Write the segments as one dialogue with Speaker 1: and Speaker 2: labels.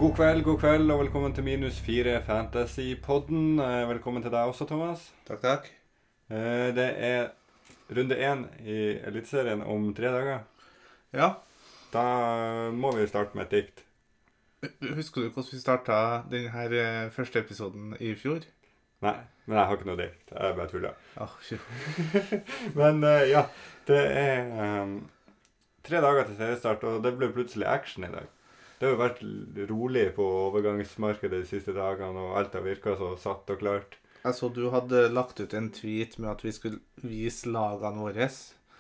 Speaker 1: God kveld, og velkommen til Minus 4 Fantasy-podden. Velkommen til deg også, Thomas.
Speaker 2: Takk.
Speaker 1: Det er runde 1 i Eliteserien om 3 dager.
Speaker 2: Ja.
Speaker 1: Da må vi starte med et dikt.
Speaker 2: Husker du hvordan vi startet denne første episoden i fjor?
Speaker 1: Nei, men jeg har ikke noe dikt. Jeg bare tuller. Men ja, det er 3 dager til seriestart, og det ble plutselig action i dag. Det har jo vært rolig på overgangsmarkedet de siste dagene, og alt har virket så satt og klart.
Speaker 2: Jeg så du hadde lagt ut en tweet med at vi skulle vise lagene våre.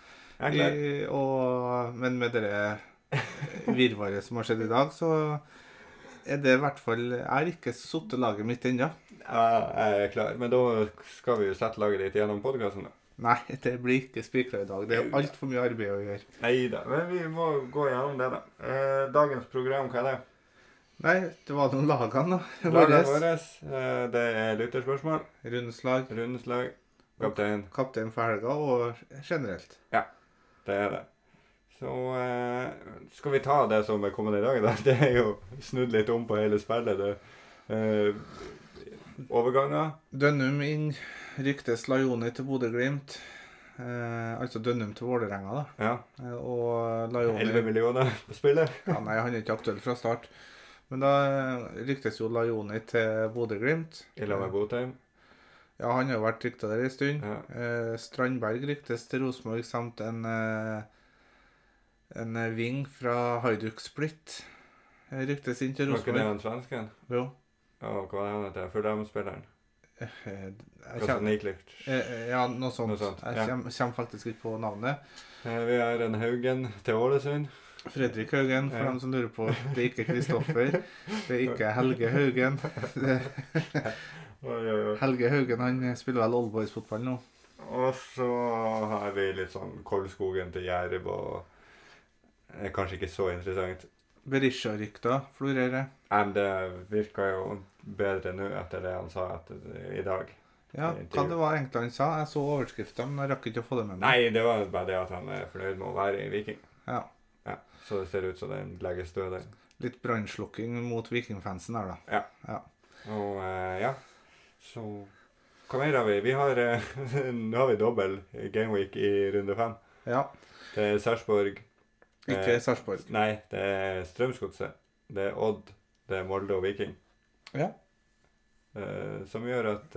Speaker 2: Men med det virvaret som har skjedd i dag, så er det i hvert fall... Jeg har ikke satt laget mitt ennå.
Speaker 1: Ja, jeg er klar, men da skal vi jo sette laget ditt gjennom podcasten da.
Speaker 2: Nei, det blir ikke spikret i dag. Det er alt for mye arbeid å gjøre.
Speaker 1: Neida, men vi må gå gjennom det da. Dagens program, hva er det?
Speaker 2: Nei, det var noen lagene da.
Speaker 1: Lagene våres. Det er lytterspørsmål.
Speaker 2: Rundeslag.
Speaker 1: Kaptein.
Speaker 2: Kaptein for helga og generelt.
Speaker 1: Ja, det er det. Så skal vi ta det som er kommet i dag da. Det er jo snudd litt om på hele spillet. Overganger.
Speaker 2: Dønnum inn. Ryktes Lajoni til Bodø/Glimt. Altså Dønnum til Vålerenga da.
Speaker 1: Ja.
Speaker 2: Og Lajoni...
Speaker 1: 11 millioner på spillet.
Speaker 2: Ja, nei, han er ikke aktuell fra start. Men da ryktes jo Lajoni til Bodø/Glimt.
Speaker 1: Illa med Botheim.
Speaker 2: Ja, han har jo vært ryktet der i stund.
Speaker 1: Ja.
Speaker 2: Strandberg ryktes til Rosenborg samt en ving fra Hajduk Split. Ryktes inn til
Speaker 1: Var ikke
Speaker 2: Rosenborg.
Speaker 1: det han svensken?
Speaker 2: Jo.
Speaker 1: Ja, hva er han til? Fordamspilleren?
Speaker 2: Niklic. Ja, noe sånt. Jeg kommer faktisk ikke på navnet.
Speaker 1: Vi har en Haugen til Ålesund.
Speaker 2: Fredrik Haugen, for dem som lurer på. Det er ikke Kristoffer. Det er ikke Helge Haugen. Helge Haugen, han spiller vel Oldboys-fotball nå.
Speaker 1: Og så har vi litt sånn Kolskogen til Jerv, og er kanskje ikke så interessant.
Speaker 2: Berisha-rykter florerer.
Speaker 1: Men det virker jo bedre nå etter det han sa i dag.
Speaker 2: Ja, hva det var egentlig han sa? Jeg så overskriften, men jeg rakk ikke å få det med meg.
Speaker 1: Nei, det var bare det at han er fornøyd med å være i Viking.
Speaker 2: Ja.
Speaker 1: Så det ser ut som den legges død.
Speaker 2: Litt brannslukking mot Vikingfansen her da.
Speaker 1: Ja. Og ja, så hva mer har vi? Vi har, nå har vi dobbel gameweek i runde 5. Ja. Det er Sarpsborg.
Speaker 2: Ikke Sarpsborg.
Speaker 1: Nei, det er Strømsgodset. Det er Odd, det er Molde og Viking.
Speaker 2: Ja.
Speaker 1: Som gjør at...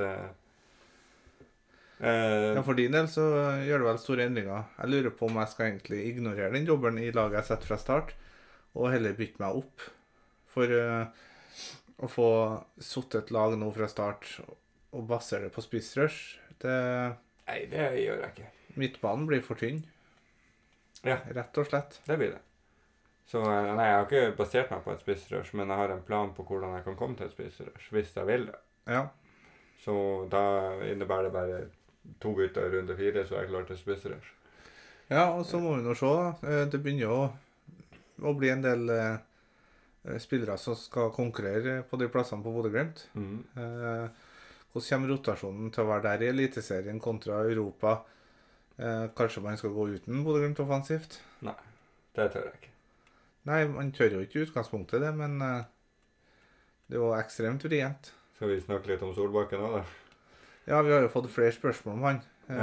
Speaker 2: ja, for din del så gjør det vel store endringer. Jeg lurer på om jeg skal egentlig ignorere den dobbelen i laget jeg setter fra start, og heller bytte meg opp for å få satt et lag nå fra start og basere det på spissrush.
Speaker 1: Nei, det gjør jeg ikke.
Speaker 2: Midtbanen blir for tynn.
Speaker 1: Ja.
Speaker 2: Rett og slett.
Speaker 1: Det blir det. Så nei, jeg har ikke basert meg på et spissrush, men jeg har en plan på hvordan jeg kan komme til et spissrush, hvis jeg vil det.
Speaker 2: Ja.
Speaker 1: Så da innebærer det bare 2 bytter i runde 4, så er jeg klar til spissrush.
Speaker 2: Ja, og så må vi nå se. Det begynner jo å bli en del spillere som skal konkurrere på de plassene på Bodø/Glimt. Hvordan kommer rotasjonen til å være der i Eliteserien kontra Europa? Kanskje man skal gå uten Bodø/Glimt offensivt?
Speaker 1: Nei, det tør jeg ikke.
Speaker 2: Nei, man tør jo ikke i utgangspunktet det, men det er jo ekstremt vrient.
Speaker 1: Skal vi snakke litt om Solbakken også da?
Speaker 2: Ja, vi har jo fått flere spørsmål om han.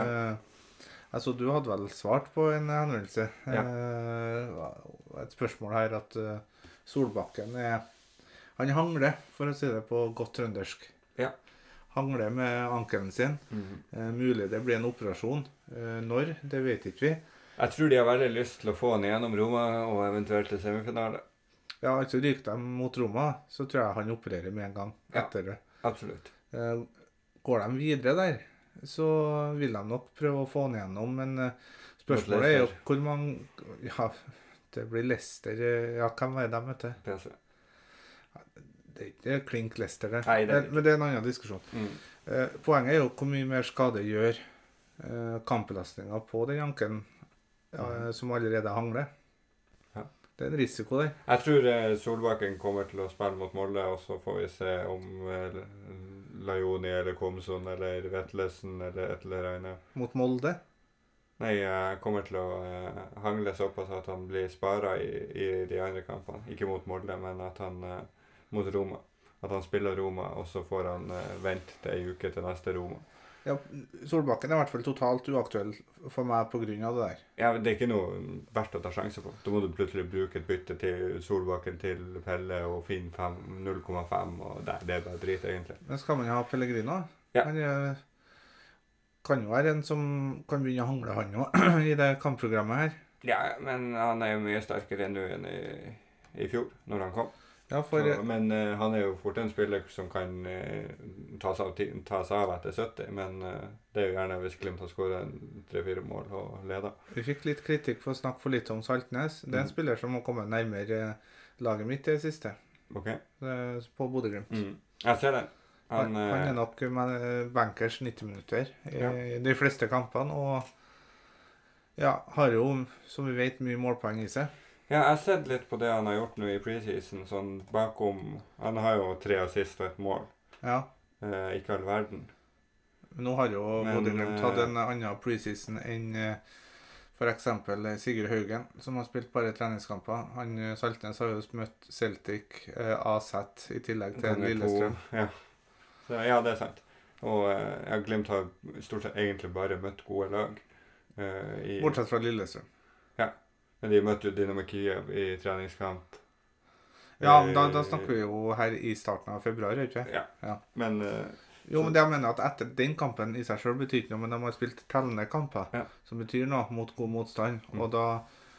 Speaker 2: Altså, du hadde vel svart på en henvendelse.
Speaker 1: Ja.
Speaker 2: Et spørsmål her at Solbakken han hangler, for å si det på godt trøndersk.
Speaker 1: Ja.
Speaker 2: Hangler med ankelen sin. Mulig det blir en operasjon. Når, det vet ikke vi.
Speaker 1: Jeg tror de har veldig lyst til å få han gjennom Roma og eventuelt til semifinale.
Speaker 2: Ja, altså ryker de mot Roma, så tror jeg han opererer med en gang etter det.
Speaker 1: Absolutt.
Speaker 2: Går de videre der, så vil de nok prøve å få han gjennom, men spørsmålet er jo hvor mange... Ja, det blir Leicester. Ja, hvem er de, vet du?
Speaker 1: PC.
Speaker 2: Det er ikke klink Leicester det.
Speaker 1: Nei, det er
Speaker 2: men det er en annen diskusjon. Poenget er jo hvor mye mer skade gjør kampbelastningen på den ankelen som allerede hangler.
Speaker 1: Ja.
Speaker 2: Det er en risiko der.
Speaker 1: Jeg tror Solbakken kommer til å spille mot Molde, og så får vi se om Lajoni eller Komson eller Vetlesen eller et eller annet.
Speaker 2: Mot Molde?
Speaker 1: Nei, jeg kommer til å hangle såpass at han blir sparet i de andre kampene. Ikke mot Molde, men at han mot Roma. At han spiller Roma, og så får han vente til en uke til neste Roma.
Speaker 2: Ja, Solbakken er i hvert fall totalt uaktuell for meg på grunn av det der.
Speaker 1: Ja, det er ikke noe verdt å ta sjanse på. Da må du plutselig bruke et bytte til Solbakken til Pelle og finne 0,5, og det er bare drit egentlig.
Speaker 2: Men skal man ha Pellegrino?
Speaker 1: Ja.
Speaker 2: Han kan jo være en som kan begynne å hangle han også i det kampprogrammet her.
Speaker 1: Ja, men han er jo mye sterkere nå enn i fjor, når han kom.
Speaker 2: Ja,
Speaker 1: men han er jo fort en spiller som kan ta seg av etter 70, men det er jo gjerne hvis Glimt har skåret 3-4 mål og leder.
Speaker 2: Vi fikk litt kritikk for å snakke for litt om Saltnes. Det er en spiller som må komme nærmere laget mitt i det siste.
Speaker 1: Ok.
Speaker 2: På Bodø-Glimt.
Speaker 1: Jeg ser det.
Speaker 2: Han er nok bankers 90 minutter i de fleste kampene, og har jo, som vi vet, mye målpoeng i seg.
Speaker 1: Ja, jeg har sett litt på det han har gjort nå i preseason, sånn bakom. Han har jo 3 assist og 1 mål.
Speaker 2: Ja.
Speaker 1: Ikke all verden.
Speaker 2: Men nå har jo Bodø-Glimt hatt en annen preseason enn for eksempel Sigurd Haugen, som har spilt bare treningskamper. Saltnes har jo møtt Celtic, AZ i tillegg til Lillestrøm.
Speaker 1: Ja. Ja, det er sant. Og Glimt har stort sett egentlig bare møtt gode lag.
Speaker 2: Bortsett fra Lillestrøm.
Speaker 1: Ja. Men de møtte jo Dynamo Kiev i treningskamp.
Speaker 2: Ja, da snakker vi jo her i starten av februar, ikke?
Speaker 1: Ja. Men
Speaker 2: jo, men det jeg mener at etter den kampen i seg selv betyr ikke noe, men de har spilt tellende kamper, som betyr noe mot god motstand. Og da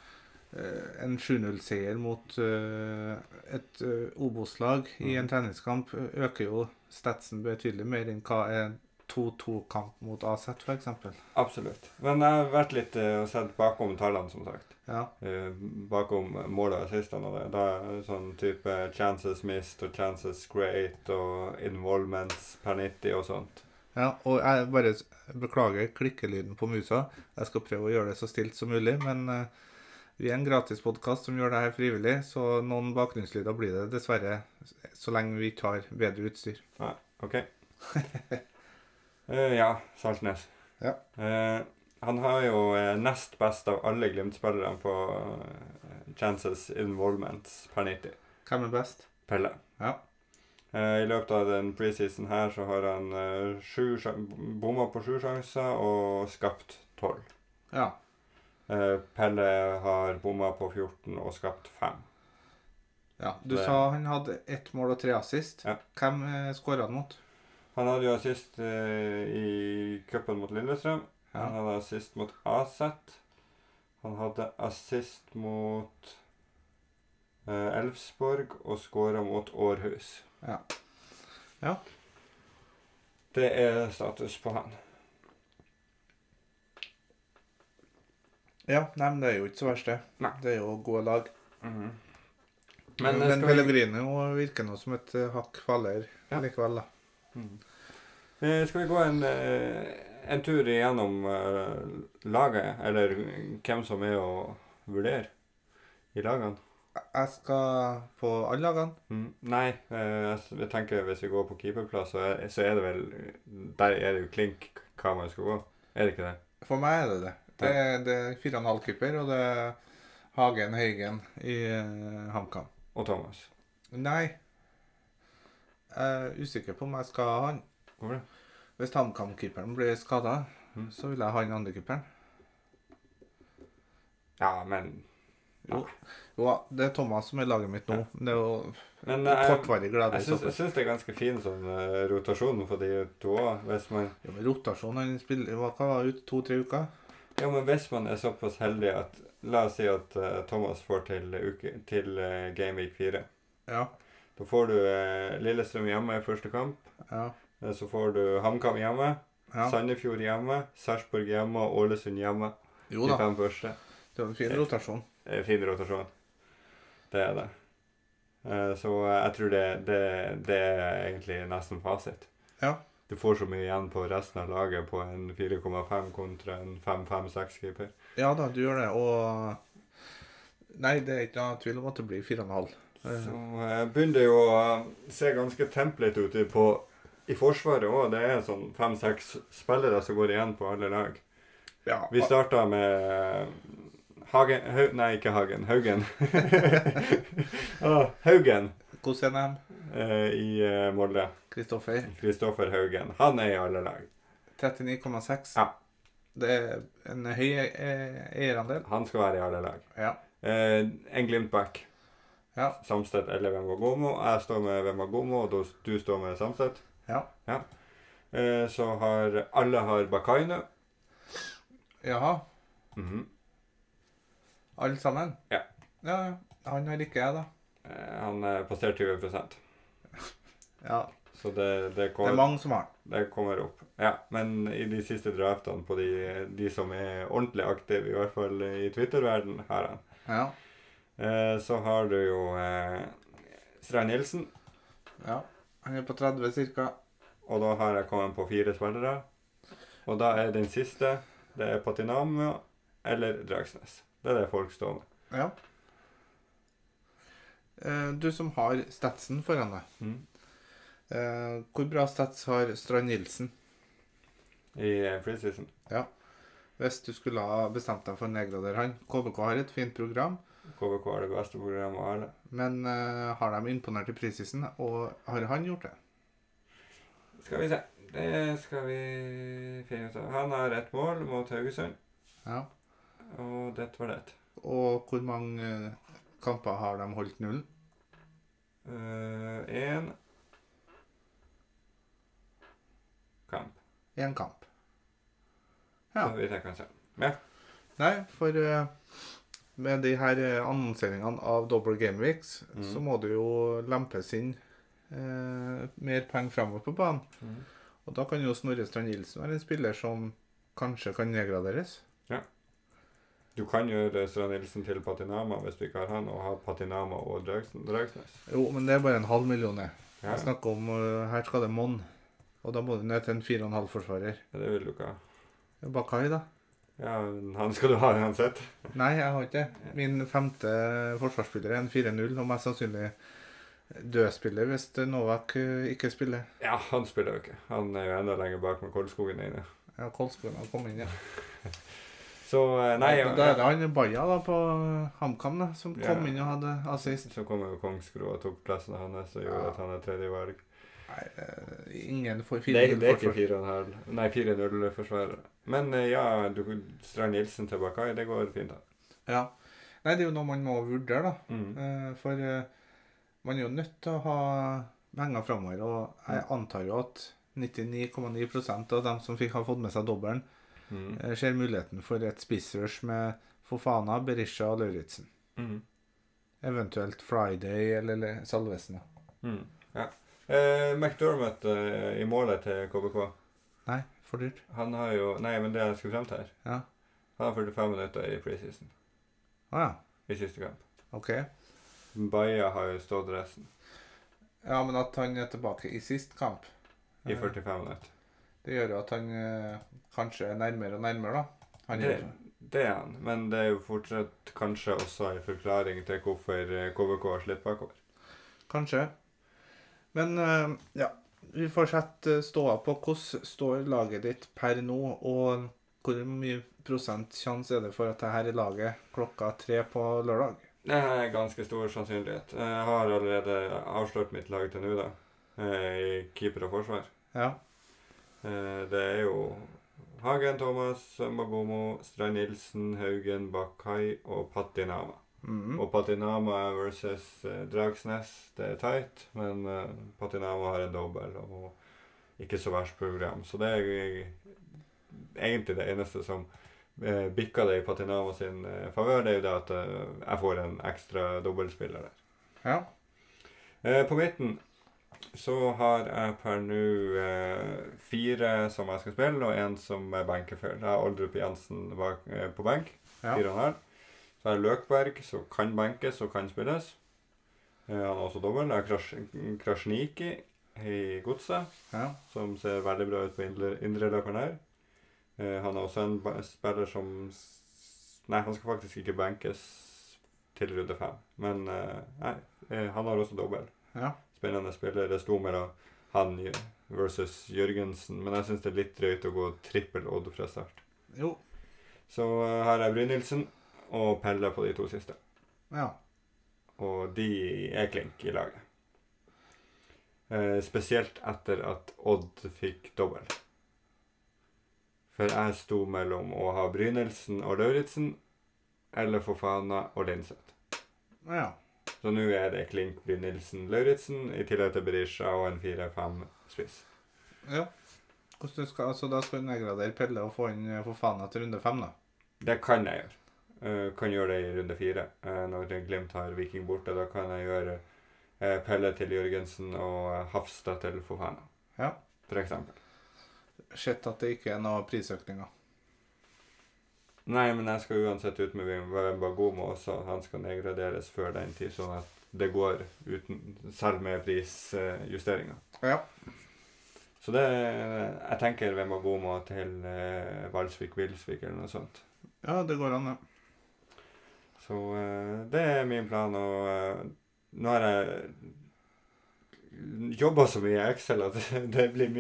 Speaker 2: en 7-0-seier mot et Obos-lag i en treningskamp øker jo statsen betydelig mer enn hva 2-2-kamp mot AZ, for eksempel.
Speaker 1: Absolutt. Men jeg har vært litt og sett bakom tallene, som sagt.
Speaker 2: Ja.
Speaker 1: Bakom målet og assistene. Da er sånn type chances missed og chances great og involvements per 90 og sånt.
Speaker 2: Ja, og jeg bare beklager klikkelyden på musa. Jeg skal prøve å gjøre det så stilt som mulig, men vi er en gratis podcast som gjør det her frivillig, så noen bakgrunnslyder blir det dessverre så lenge vi ikke har bedre utstyr.
Speaker 1: Ja, ok. Ja, Saltnes.
Speaker 2: Ja.
Speaker 1: Han har jo nest best av alle Glimt-spillere på chances involvements per 90.
Speaker 2: Hvem er best?
Speaker 1: Pelle.
Speaker 2: Ja.
Speaker 1: I løpet av den preseason her så har han bomma på 7 sjanser og skapt 12.
Speaker 2: Ja.
Speaker 1: Pelle har bomma på 14 og skapt 5.
Speaker 2: Ja, du sa han hadde 1 mål og 3 assist.
Speaker 1: Ja.
Speaker 2: Hvem skåret han mot?
Speaker 1: Han hadde jo assist i cupen mot Lillestrøm.
Speaker 2: Ja.
Speaker 1: Han hadde assist mot AZ. Han hadde assist mot Elfsborg og skåret mot Århus.
Speaker 2: Ja. Ja.
Speaker 1: Det er status på han.
Speaker 2: Ja, nei, men det er jo ikke så verst det.
Speaker 1: Nei.
Speaker 2: Det er jo gode lag.
Speaker 1: Mhm.
Speaker 2: Men Pellegrino virker noe som et hakk faller likevel da.
Speaker 1: Skal vi gå en tur igjennom laget, eller hvem som er å vurdere i lagene?
Speaker 2: Jeg skal på alle lagene.
Speaker 1: Nei, jeg tenker hvis vi går på keeperplass, så er det vel, der er det jo klink hva man skal gå. Er det ikke det?
Speaker 2: For meg er det det. Det er 4,5 keeper, og det er Hagen Høygen i HamKam.
Speaker 1: Og Thomas?
Speaker 2: Nei. Jeg er usikker på om jeg skal ha han.
Speaker 1: Hvorfor det?
Speaker 2: Hvis HamKam-keeperen blir skadet, så vil jeg ha han andre keeperen.
Speaker 1: Ja, men...
Speaker 2: Jo, det er Thomas som er laget mitt nå. Det er jo kortvarig glede.
Speaker 1: Jeg synes det er ganske fin sånn rotasjon for de to også, hvis man...
Speaker 2: Ja, men rotasjon, han spiller, hva var det, 2-3 uker?
Speaker 1: Ja, men hvis man er såpass heldig at, la oss si at Thomas får til Game Week 4.
Speaker 2: Ja.
Speaker 1: Da får du Lillestrøm hjemme i første kamp.
Speaker 2: Ja.
Speaker 1: Så får du HamKam hjemme, Sandefjord hjemme, Sarpsborg hjemme og Ålesund hjemme.
Speaker 2: Jo da.
Speaker 1: De 5 første.
Speaker 2: Det er en fin rotasjon.
Speaker 1: Det er en fin rotasjon. Det er det. Så jeg tror det er egentlig nesten fasit.
Speaker 2: Ja.
Speaker 1: Du får så mye igjen på resten av laget på en 4,5 kontra en 5-5-6 keeper.
Speaker 2: Ja da, du gjør det, og nei, det er ikke noe tvil om at det blir 4,5.
Speaker 1: Så begynner jo å se ganske template ut i forsvaret også. Det er sånn 5-6 spillere som går igjen på alle lag.
Speaker 2: Ja.
Speaker 1: Vi startet med Haugen.
Speaker 2: Haugen. Hvordan er de?
Speaker 1: I Molde. Kristoffer Haugen. Han er i alle lag.
Speaker 2: 39,6.
Speaker 1: Ja.
Speaker 2: Det er en høy eierandel.
Speaker 1: Han skal være i alle lag.
Speaker 2: Ja.
Speaker 1: En Glimt-back.
Speaker 2: Ja.
Speaker 1: Samstedt eller Wemagomo. Jeg står med Wemagomo, og du står med Samstedt.
Speaker 2: Ja.
Speaker 1: Så har alle Bakaino.
Speaker 2: Jaha. Alle sammen?
Speaker 1: Ja.
Speaker 2: Ja, han har ikke jeg da.
Speaker 1: Han passert 20%.
Speaker 2: Ja.
Speaker 1: Så det
Speaker 2: er mange som har.
Speaker 1: Det kommer opp. Ja, men i de siste draftene på de som er ordentlig aktive, i hvert fall i Twitter-verden, har han.
Speaker 2: Ja.
Speaker 1: Så har du jo Strand Nilsen.
Speaker 2: Ja, han er på 30 cirka.
Speaker 1: Og da har jeg kommet på 4 spillere. Og da er den siste, det er Patinama eller Dragsnes. Det er det folk står med.
Speaker 2: Ja. Du som har statsen foran deg. Hvor bra stats har Strand Nilsen?
Speaker 1: I preseason?
Speaker 2: Ja. Hvis du skulle ha bestemt deg for å nedgradere han. KBK har et fint program.
Speaker 1: KBK har det beste programmet av alle.
Speaker 2: Men har de imponert i preseason, og har han gjort det?
Speaker 1: Skal vi se. Det skal vi finne ut av. Han har 1 mål mot Haugesund.
Speaker 2: Ja.
Speaker 1: Og det var det.
Speaker 2: Og hvor mange kamper har de holdt nullen?
Speaker 1: 1 kamp.
Speaker 2: 1 kamp. Ja.
Speaker 1: Så vidt jeg kan se. Ja.
Speaker 2: Nei, for med de her annonseringene av Double Game Weeks, så må det jo lempes inn mer penger fremover på banen. Og da kan jo Snorre Strand Nilsen være en spiller som kanskje kan nedgraderes.
Speaker 1: Ja. Du kan gjøre Strand Nilsen til Patinama hvis du ikke har han, og ha Patinama og Dragsnes.
Speaker 2: Jo, men det er bare 500 000.
Speaker 1: Ja.
Speaker 2: Jeg snakker om, her skal det monn. Og da må du ned til en 4,5 forsvarer.
Speaker 1: Ja, det vil du ikke ha.
Speaker 2: Bakai da?
Speaker 1: Ja, han skal du ha uansett.
Speaker 2: Nei, jeg har ikke det. Min 5. forsvarsspiller er en 4-0, og mest sannsynlig dødspiller hvis Novak ikke spiller.
Speaker 1: Ja, han spiller jo ikke. Han er jo enda lenger bak med Kolskogen inne.
Speaker 2: Ja, Kolskogen har kommet inn, ja.
Speaker 1: Så, nei...
Speaker 2: Da er det han Baja da på HamKam da, som kom inn og hadde assist.
Speaker 1: Så kom jo Kongsgro og tok plassen hans og gjorde at han er 3. valg.
Speaker 2: Nei, ingen får
Speaker 1: 4-0 det er ikke 4,5. Nei, 4-0 forsvarer. Men ja, Strand Nilsen til Bakai, det går fint da. Ja.
Speaker 2: Nei, det er jo noe man må vurdere da. For man er jo nødt til å ha penger fremover, og jeg antar jo at 99,9% av dem som har fått med seg dobbelen, ser muligheten for et spissrush med Fofana, Berisha og Lauritsen. Eventuelt Friday eller Salvesen.
Speaker 1: Ja. McDermott i målet til KBK.
Speaker 2: Nei, for dyrt.
Speaker 1: Han har jo... Nei, men det jeg skulle frem til her.
Speaker 2: Ja.
Speaker 1: Han har 45 minutter i preseason.
Speaker 2: Ja.
Speaker 1: I siste kamp.
Speaker 2: Ok.
Speaker 1: Baja har jo stått resten.
Speaker 2: Ja, men at han er tilbake i sist kamp.
Speaker 1: I 45 minutter.
Speaker 2: Det gjør jo at han kanskje er nærmere og nærmere da.
Speaker 1: Det er han, men det er jo fortsatt kanskje også en forklaring til hvorfor KBK har slitt bakover.
Speaker 2: Kanskje. Men ja, vi får sette ståa på hvordan står laget ditt per nå, og hvor mye prosentsjanse er det for at dette er laget klokka 3 på lørdag?
Speaker 1: Det er ganske stor sannsynlighet. Jeg har allerede avslørt mitt lag til nå da, i keeper og forsvar.
Speaker 2: Ja.
Speaker 1: Det er jo Hagen, Thomas, Magomo, Strand Nilsen, Haugen, Bakai og Patinama. Og Patinama versus Dragsnes, det er tight, men Patinama har en dobbel og ikke så verst program. Så det er egentlig det eneste som bikker det i Patinama sin favør, det er jo det at jeg får en ekstra dobbeltspiller der.
Speaker 2: Ja.
Speaker 1: På midten så har jeg per nå 4 som jeg skal spille, og 1 som er benkeføl. Jeg har Oldrup Jensen på benk, 4,5. Så er det Løkberg, som kan benkes og kan spilles. Han har også dobbelt. Jeg har Krasniki i Godset, som ser veldig bra ut på indre løperen her. Han har også en spiller som... Nei, han skal faktisk ikke benkes til runde 5. Men nei, han har også dobbelt.
Speaker 2: Ja.
Speaker 1: Spennende spiller. Det sto mellom han versus Jørgensen, men jeg synes det er litt drøyt å gå trippel odd fra start.
Speaker 2: Jo.
Speaker 1: Så her er Brynildsen og Pelle på de 2 siste.
Speaker 2: Ja.
Speaker 1: Og de er klink i laget. Spesielt etter at Odd fikk dobbel. For jeg sto mellom å ha Brynildsen og Lauritzen, eller Fofana og Linseth.
Speaker 2: Ja.
Speaker 1: Så nå er det Klink, Brynildsen, Lauritzen, i tillegg til Berisha og en 4-5 spiss.
Speaker 2: Ja. Hvordan du skal, altså da skal du nedgradere Pelle og få inn Fofana til runde 5 da?
Speaker 1: Det kan jeg gjøre. Kan gjøre det i runde 4. Når Glimt har Viking borte, da kan jeg gjøre Pelle til Jørgensen og Hafstad til Fofana.
Speaker 2: Ja.
Speaker 1: For eksempel.
Speaker 2: Sett at det ikke er noen prisøkninger.
Speaker 1: Nei, men jeg skal uansett ut med Wembagomo også. Han skal nedgraderes før den tid, sånn at det går uten, selv med prisjusteringer.
Speaker 2: Ja.
Speaker 1: Så det, jeg tenker Wembagomo til Valsvik-Vilsvik eller noe sånt.
Speaker 2: Ja, det går an, ja.
Speaker 1: Så det er min plan, og nå har jeg jobbet så mye i Excel at det blir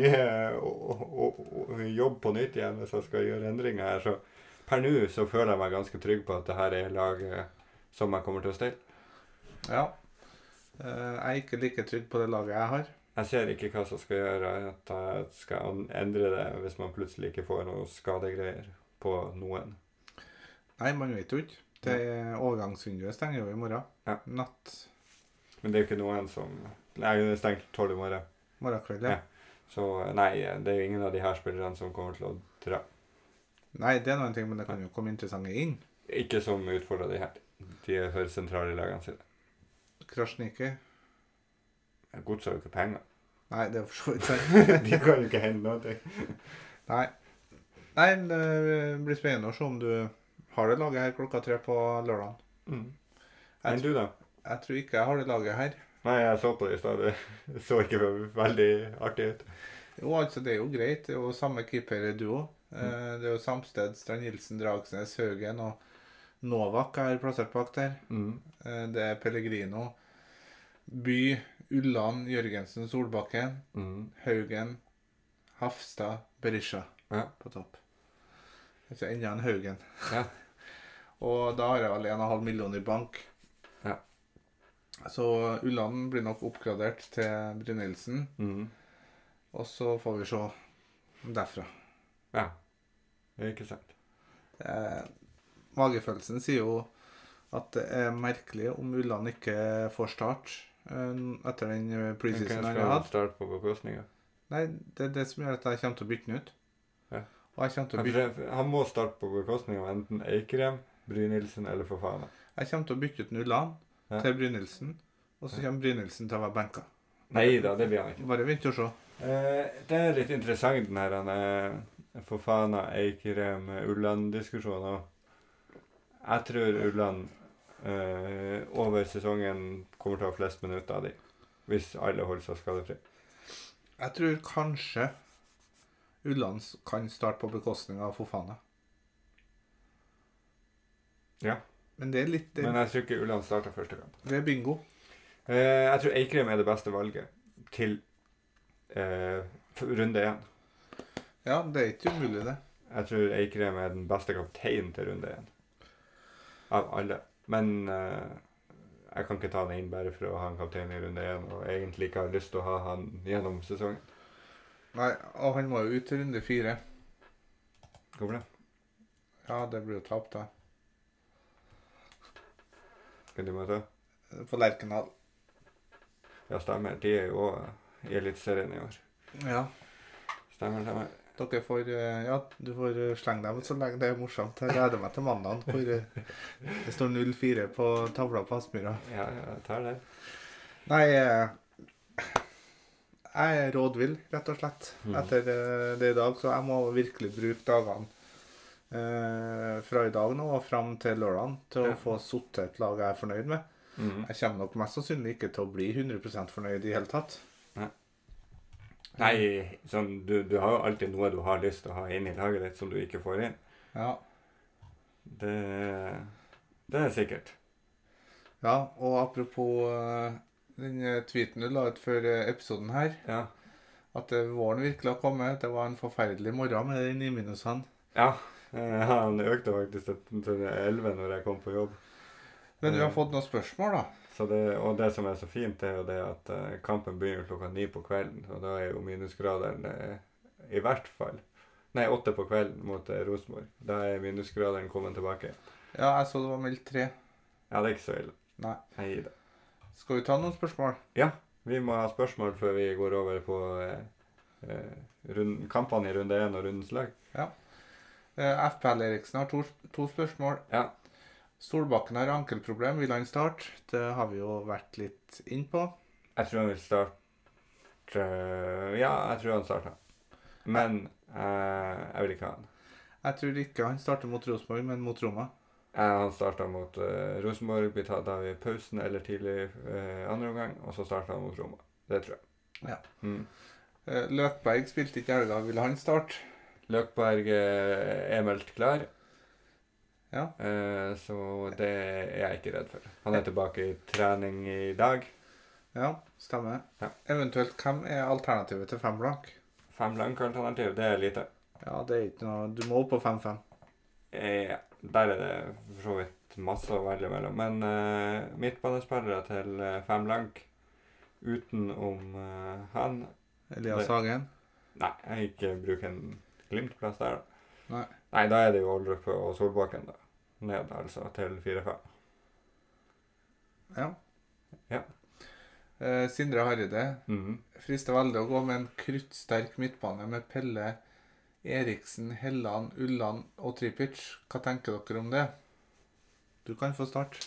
Speaker 1: mye jobb på nytt igjen hvis jeg skal gjøre endringer her. Så per nå så føler jeg meg ganske trygg på at det her er laget som jeg kommer til å stille.
Speaker 2: Ja, jeg er ikke like trygg på det laget jeg har.
Speaker 1: Jeg ser ikke hva som skal gjøre at jeg skal endre det hvis man plutselig ikke får noen skadegreier på noen.
Speaker 2: Nei, man vet jo ikke. Det overgangsvinduet stenger jo i morgen.
Speaker 1: Ja.
Speaker 2: Natt.
Speaker 1: Men det er jo ikke noen som... Nei, det er stengt 12 i morgen.
Speaker 2: Morgenkveld, ja.
Speaker 1: Så nei, det er jo ingen av de her spillerne som kommer til å dra.
Speaker 2: Nei, det er noen ting, men det kan jo komme interessante inn.
Speaker 1: Ikke som utfordrer de her. De er for sentrale i lagene sine.
Speaker 2: Krasjniki.
Speaker 1: Gods har jo ikke penger.
Speaker 2: Nei, det er for så vidt sant.
Speaker 1: De kan jo ikke hende noe.
Speaker 2: Nei. Nei, det blir spennende å se om du har det laget her klokka 3 på lørdagen.
Speaker 1: Men du da?
Speaker 2: Jeg tror ikke jeg har det laget her.
Speaker 1: Nei, jeg så på det i stedet. Det så ikke veldig artig ut.
Speaker 2: Jo, altså det er jo greit. Det er jo samme keeper-duo. Det er jo Samsted, Strand-Nilsen, Dragsnes, Haugen og Novak er plassert bak der. Det er Pellegrino, By, Ulland, Jørgensen, Solbakken, Haugen, Hafstad, Berisha på topp. Altså enda en Haugen.
Speaker 1: Ja.
Speaker 2: Og da har jeg vel 1,5 millioner i bank.
Speaker 1: Ja.
Speaker 2: Så Ulland blir nok oppgradert til Brynildsen. Og så får vi se derfra.
Speaker 1: Ja, det er ikke sant.
Speaker 2: Magefølelsen sier jo at det er merkelig om Ulland ikke får start etter den preseason han har hatt.
Speaker 1: Start på bekostninger?
Speaker 2: Nei, det er det som gjør at jeg kommer til å bytte den ut.
Speaker 1: Ja.
Speaker 2: Og jeg kommer til å bytte...
Speaker 1: Han må starte på bekostning av enten Eikrem, Brynildsen eller Fofana.
Speaker 2: Jeg kommer til å bytte ut Ulland til Brynildsen, og så kommer Brynildsen til å være benka.
Speaker 1: Neida, det blir han ikke.
Speaker 2: Bare vent og se.
Speaker 1: Det er litt interessant den her Fofana, Eikrem, Ulland-diskusjonen. Jeg tror Ulland over sesongen kommer til å ha flest minutter av de, hvis alle holder seg skadefri.
Speaker 2: Jeg tror kanskje Ulland kan starte på bekostning av Fofana.
Speaker 1: Ja.
Speaker 2: Men det er litt...
Speaker 1: Men jeg tror ikke Ulland starter første gang.
Speaker 2: Det er bingo.
Speaker 1: Jeg tror Eikrem er det beste valget til runde 1.
Speaker 2: Ja, det er ikke umulig det.
Speaker 1: Jeg tror Eikrem er den beste kapteinen til runde 1. Av alle. Men jeg kan ikke ta den inn bare for å ha en kaptein i runde 1, og egentlig ikke har lyst til å ha han gjennom sesongen.
Speaker 2: Nei, og han må jo ut til runde 4.
Speaker 1: Hvorfor det?
Speaker 2: Ja, det blir jo tap da.
Speaker 1: Hva du må ta?
Speaker 2: På Lerkendal.
Speaker 1: Ja, stemmer. De er jo i Eliteserien i år.
Speaker 2: Ja.
Speaker 1: Stemmer.
Speaker 2: Dere får, ja, du får slenge dem så lenge det er morsomt. Jeg gleder meg til mandagen, hvor det står 0-4 på tavla på Aspmyra.
Speaker 1: Ja, jeg tar det.
Speaker 2: Nei, jeg er rådvill, rett og slett, etter det i dag, så jeg må virkelig bruke dagene fra i dag nå og frem til lørdagen til å få suttet et lag jeg er fornøyd med. Jeg kommer nok mest sannsynlig ikke til å bli 100% fornøyd i hele tatt.
Speaker 1: Nei, sånn, du har jo alltid noe du har lyst til å ha inn i laget ditt som du ikke får inn.
Speaker 2: Ja.
Speaker 1: Det er sikkert.
Speaker 2: Ja, og apropos den tweeten du la ut før episoden her, at våren virkelig har kommet. Det var en forferdelig morgen med de 9 minusene.
Speaker 1: Ja, han økte faktisk til 11 når jeg kom på jobb.
Speaker 2: Men du har fått noen spørsmål da?
Speaker 1: og det som er så fint, er jo det at kampen begynner klokka 9 på kvelden, og da er jo minusgraderen i hvert fall 8 på kvelden mot Rosenborg. Da er minusgraderen kommet tilbake.
Speaker 2: Ja, jeg så det var meldt 3.
Speaker 1: Ja, det er ikke så ille.
Speaker 2: Nei.
Speaker 1: Jeg gir det.
Speaker 2: Skal vi ta noen spørsmål?
Speaker 1: Ja, vi må ha spørsmål før vi går over på kampene i runde 1 og rundens lag.
Speaker 2: Ja. FPL Eriksen har to spørsmål.
Speaker 1: Ja.
Speaker 2: Solbakken har ankelproblem. Vil han starte? Det har vi jo vært litt inn på.
Speaker 1: Jeg tror han vil starte. Ja, jeg tror han starter. Men jeg vil ikke ha han.
Speaker 2: Jeg tror ikke han starter mot Rosenborg, men mot Roma.
Speaker 1: Han startet mot Rosenborg, blir tatt av i pausen eller tidlig andre omgang, og så startet han mot Roma. Det tror jeg.
Speaker 2: Ja. Løkberg spilte ikke i helga. Vil han starte?
Speaker 1: Løkberg er meldt klar.
Speaker 2: Ja.
Speaker 1: Så det er jeg ikke redd for. Han er tilbake i trening i dag.
Speaker 2: Ja, stemmer.
Speaker 1: Ja.
Speaker 2: Eventuelt, hvem er alternativet til 5 blank?
Speaker 1: 5 blank alternativ, det er lite.
Speaker 2: Ja, det er ikke noe. Du må opp på 5-5.
Speaker 1: Ja, der er det for så vidt masse å velge mellom. Men midtbanespillere til 5 blank utenom han.
Speaker 2: Elias Hagen?
Speaker 1: Nei, jeg ikke bruker en Glimt-plass der da.
Speaker 2: Nei,
Speaker 1: da er det jo Oldrup og Solbakken da. Ned altså til 4-5.
Speaker 2: Ja.
Speaker 1: Ja.
Speaker 2: Sindre Harride frister veldig å gå med en kruttsterk midtbane med Pelle, Eriksen, Helland, Ulland og Tripic. Hva tenker dere om det? Du kan få starte.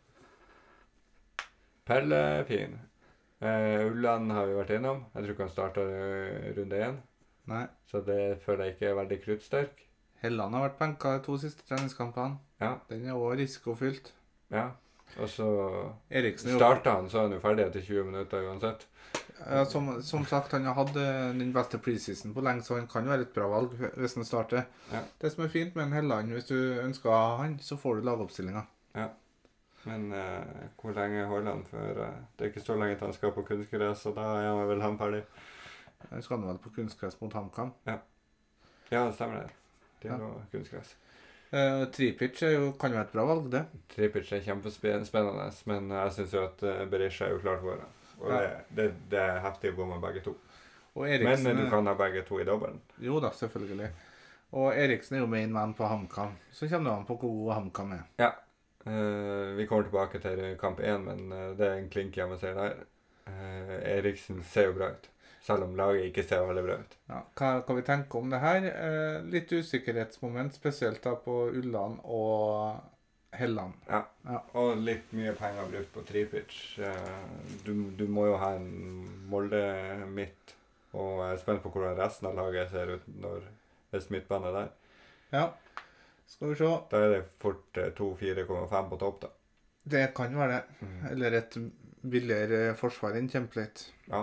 Speaker 1: Pelle er fin. Ulland har vi vært innom. Jeg tror ikke han starter runde 1.
Speaker 2: Nei.
Speaker 1: Så det føler jeg ikke er veldig kruttsterk.
Speaker 2: Helland har vært benket de 2 siste treningskampene.
Speaker 1: Ja.
Speaker 2: Den er også risikofylt.
Speaker 1: Ja. Og så
Speaker 2: Eriksen
Speaker 1: startet han, så er han jo ferdig etter 20 minutter uansett.
Speaker 2: Ja, som sagt, han har hatt den beste preseason på lenge, så han kan være et bra valg hvis han starter.
Speaker 1: Ja.
Speaker 2: Det som er fint med en Helland, hvis du ønsker å ha han, så får du lagoppstillinga.
Speaker 1: Ja. Men hvor lenge holder han for? Det er ikke så lenge til han skal på kunstgress, og da er han vel ferdig.
Speaker 2: Han skal vel på kunstgress mot HamKam.
Speaker 1: Ja, det stemmer det. De har jo kunstgress.
Speaker 2: Tripic kan jo være et bra valg, det.
Speaker 1: Tripic er kjempespennende, men jeg synes jo at Berisha er jo klart for det. Og det er heftig å gå med begge to. Eriksen, men du kan ha begge to i dobbelen.
Speaker 2: Jo da, selvfølgelig. Og Eriksen er jo main man på HamKam. Så kommer det an på hvor god HamKam er.
Speaker 1: Ja, vi kommer tilbake til kamp 1, men det er en klink hjemme seg der. Eriksen ser jo bra ut. Selv om laget ikke ser veldig bra ut. Ja,
Speaker 2: hva vi tenker om det her? Litt usikkerhetsmoment, spesielt da på Ulland og Helland.
Speaker 1: Ja, og litt mye penger brukt på Tripic. Du må jo ha en Molde midt, og jeg er spent på hvordan resten av laget ser ut når det er midtbane der.
Speaker 2: Ja, skal vi se.
Speaker 1: Da er det fort 2-4,5 på topp da.
Speaker 2: Det kan være det. Eller et billigere forsvar enn Kjempleit.
Speaker 1: Ja.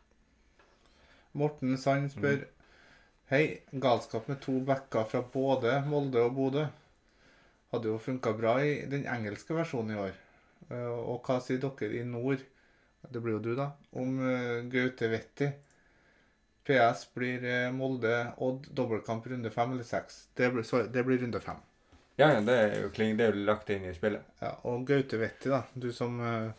Speaker 2: Morten Sand spør Hei, galskap med 2 backer fra både Molde og Bodø hadde jo funket bra i den engelske versjonen i år. Og hva sier dere i nord, det blir jo du da, om Gaute Vetti? PS blir Molde Odd dobbeltkamp runde 5 eller 6. Det blir runde 5.
Speaker 1: Ja, det er jo lagt inn i spillet.
Speaker 2: Ja, og Gaute Vetti da, du som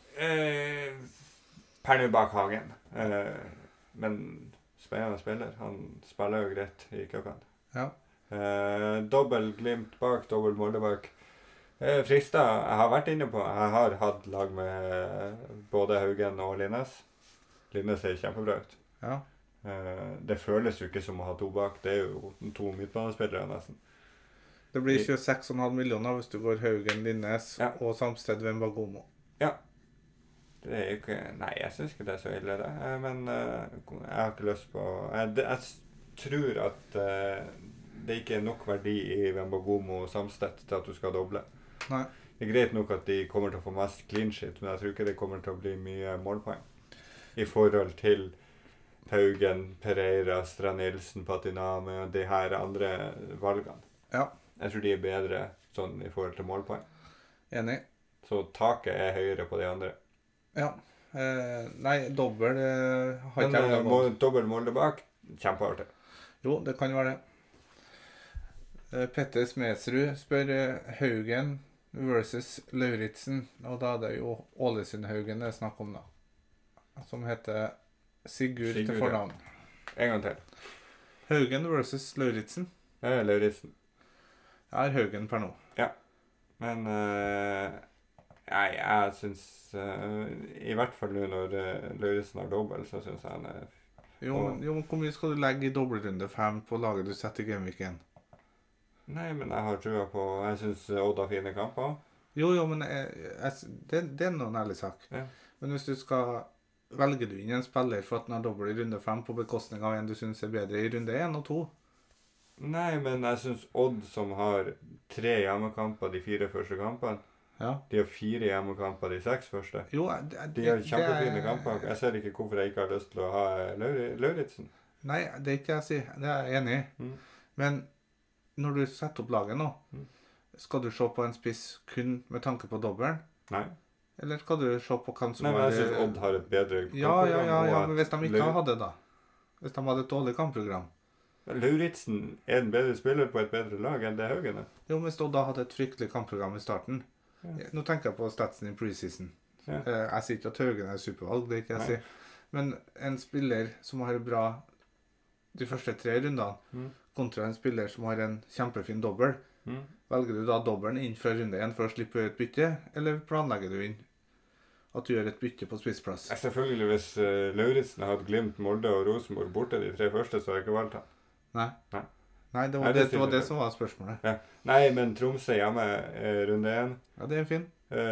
Speaker 1: Pernu bak Hagen. Men spennende spiller. Han spiller jo greit i cupen.
Speaker 2: Ja.
Speaker 1: Dobbel Glimt bak, dobbel Molde bak. Frista, jeg har vært inne på, jeg har hatt lag med både Haugen og Linnes. Linnes ser kjempebra ut.
Speaker 2: Ja.
Speaker 1: Det føles jo ikke som å ha 2 bak. Det er jo 2 midtbanespillere nesten.
Speaker 2: Det blir 26,5 millioner hvis du går Haugen, Linnes og Samsted Wembagomo.
Speaker 1: Ja. Det er ikke, nei, jeg synes ikke det er så ille det, men jeg har ikke lyst på, jeg tror at det ikke er nok verdi i Wembagomo og Samstedt til at du skal doble.
Speaker 2: Nei.
Speaker 1: Det er greit nok at de kommer til å få mest clean shit, men jeg tror ikke det kommer til å bli mye målpoeng. I forhold til Haugen, Pereira, Strand-Nilsen, Patiname og de her andre valgene.
Speaker 2: Ja.
Speaker 1: Jeg tror de er bedre sånn i forhold til målpoeng.
Speaker 2: Enig.
Speaker 1: Så taket er høyere på de andre.
Speaker 2: Ja. Nei, dobbel har ikke jeg
Speaker 1: gått. Dobbel Molde bak, kjempeartig.
Speaker 2: Jo, det kan være det. Petter Smedsrud spør Haugen versus Lauritzen. Og da er det jo Ålesund-Haugen det er snakk om da. Som heter Sigurd til fornavn.
Speaker 1: Ja. En gang til.
Speaker 2: Haugen versus Lauritzen.
Speaker 1: Lauritzen.
Speaker 2: Jeg har Haugen per nå.
Speaker 1: Ja. Men jeg synes i hvert fall nå når Lauritzen har dobbelt, så synes jeg han er...
Speaker 2: Jo, men hvor mye skal du legge i dobbeltrunde 5 på laget du setter i Gameweek 1?
Speaker 1: Nei, men jeg har trua på... Jeg synes Odd har fine kamper.
Speaker 2: Jo, men det er noen ærlig sak.
Speaker 1: Ja.
Speaker 2: Men hvis du skal... Velger du inn en spiller for at den har dobbelt i runde 5 på bekostning av en du synes er bedre i runde 1 og 2?
Speaker 1: Nei, men jeg synes Odd som har 3 hjemmekamper de 4 første kampene,
Speaker 2: ja.
Speaker 1: De har 4 hjemmekamper de 6 første.
Speaker 2: Jo,
Speaker 1: de har kjempefine kamper. Jeg ser ikke hvorfor jeg ikke har lyst til å ha Lauritzen.
Speaker 2: Nei, det er ikke jeg sier. Det er jeg enig i. Men når du setter opp laget nå, skal du se på en spiss kun med tanke på dobbelen?
Speaker 1: Nei.
Speaker 2: Eller skal du se på hvem som
Speaker 1: har... Nei, men jeg synes Odd har et bedre
Speaker 2: kampprogram. Ja, men hvis de ikke hadde da? Hvis de hadde et dårlig kampprogram?
Speaker 1: Lauritzen er en bedre spiller på et bedre lag enn det Haugen er.
Speaker 2: Jo, hvis Odd da hadde et fryktelig kampprogram i starten. Ja. Nå tenker jeg på statsen i preseason. Ja. Jeg sier ikke at Haugen er supervalg, det er ikke jeg sier. Men en spiller som har bra de første 3 rundene, kontra en spiller som har en kjempefin dobbel, velger du da dobbelen inn fra runde 1 for å slippe et bytte, eller planlegger du inn at du gjør et bytte på spissplass?
Speaker 1: Selvfølgelig, hvis Lauritzen hadde Glimt, Molde og Rosenborg borte de 3 første, så har jeg ikke valgt han.
Speaker 2: Nei, det var det som var spørsmålet.
Speaker 1: Ja. Nei, men Tromsø hjemme runde 1.
Speaker 2: Ja, det er fin.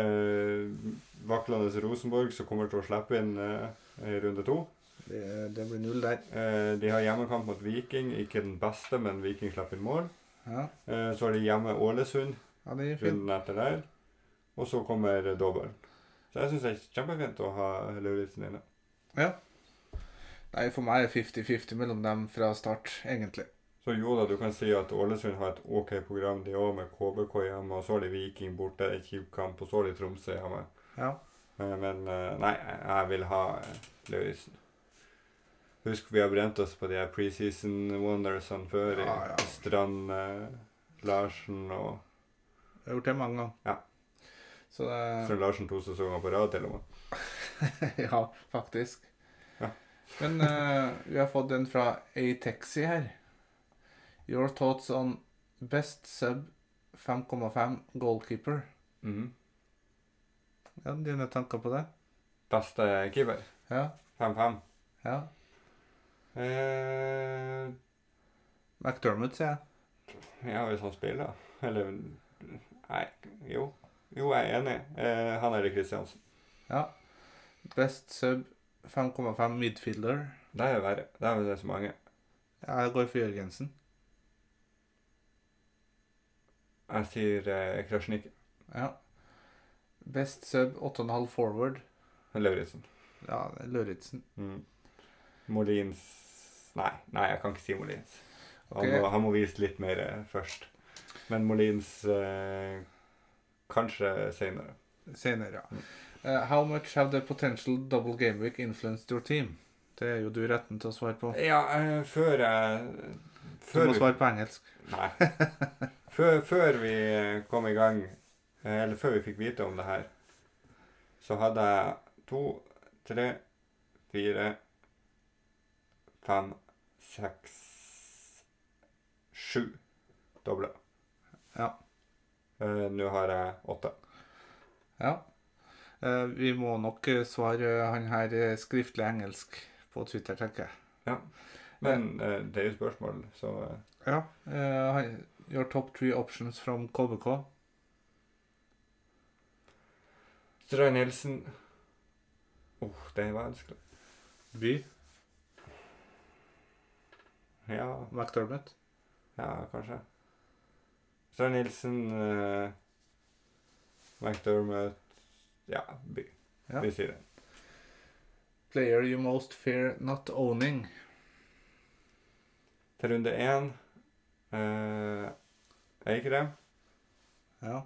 Speaker 1: Vaklende Rosenborg, så kommer til å slippe inn i runde 2.
Speaker 2: Det blir 0 der.
Speaker 1: De har hjemmekamp mot Viking, ikke den beste, men Viking slipper inn mål.
Speaker 2: Ja.
Speaker 1: Så har de hjemme Ålesund,
Speaker 2: ja, det er fin.
Speaker 1: runden etter der. Og så kommer dobbelt. Så jeg synes det er kjempefint å ha Lauritzen inne.
Speaker 2: Ja. Nei, for meg er 50-50 mellom dem fra start, egentlig.
Speaker 1: Så jo da, du kan si at Ålesund har et ok program, de også med KBK hjemme, og så har de Viking borte, et kjipkamp, og så har de Tromsø hjemme.
Speaker 2: Ja.
Speaker 1: Men nei, jeg vil ha Lauritzen. Husk, vi har brent oss på de her preseason wondersene før, ja. Strand, Larsen og...
Speaker 2: Jeg har gjort det mange ganger.
Speaker 1: Ja.
Speaker 2: Så
Speaker 1: Strand Larsen 2 sesonger på rad til og med.
Speaker 2: Ja, faktisk.
Speaker 1: Ja.
Speaker 2: Men vi har fått den fra A-Taxi her. Your thoughts on best sub 5,5 goalkeeper? Ja, dine tanker på det?
Speaker 1: Beste keeper?
Speaker 2: Ja.
Speaker 1: 5-5?
Speaker 2: Ja. McDermott, sier jeg.
Speaker 1: Ja, hvis han spiller. Eller, nei, jo, jeg er enig. Han er det Kristiansen.
Speaker 2: Ja. Best sub 5,5 midfielder.
Speaker 1: Det er jo verre. Det er jo det så mange.
Speaker 2: Ja, jeg går for Jørgensen.
Speaker 1: Jeg sier Krasjnik.
Speaker 2: Ja. Best sub 8,5 forward.
Speaker 1: Lauritzen.
Speaker 2: Ja, Lauritzen.
Speaker 1: Molins... Nei, jeg kan ikke si Molins.
Speaker 2: Okay.
Speaker 1: Han må vise litt mer først. Men Molins kanskje senere.
Speaker 2: Senere, ja. How much have the potential double game week influenced your team? Det er jo du retten til å svare på.
Speaker 1: Ja, før
Speaker 2: du må svare på engelsk.
Speaker 1: Nei. Før vi kom i gang, eller før vi fikk vite om det her, så hadde jeg 2, 3, 4, 5, 6, 7 doble.
Speaker 2: Ja.
Speaker 1: Nå har jeg 8.
Speaker 2: Ja. Vi må nok svare han her skriftlig engelsk på Twitter, tenker jeg.
Speaker 1: Ja. Men det er jo spørsmål, så...
Speaker 2: Ja. Your top 3 options from KBK?
Speaker 1: Strøy Nilsen. Det er vanskelig.
Speaker 2: By?
Speaker 1: Ja.
Speaker 2: McDermott?
Speaker 1: Ja, kanskje. Strøy Nilsen, McDermott, ja, By. Ja. Vi sier det.
Speaker 2: Player you most fear not owning?
Speaker 1: Til runde 1. Eikrem.
Speaker 2: Ja.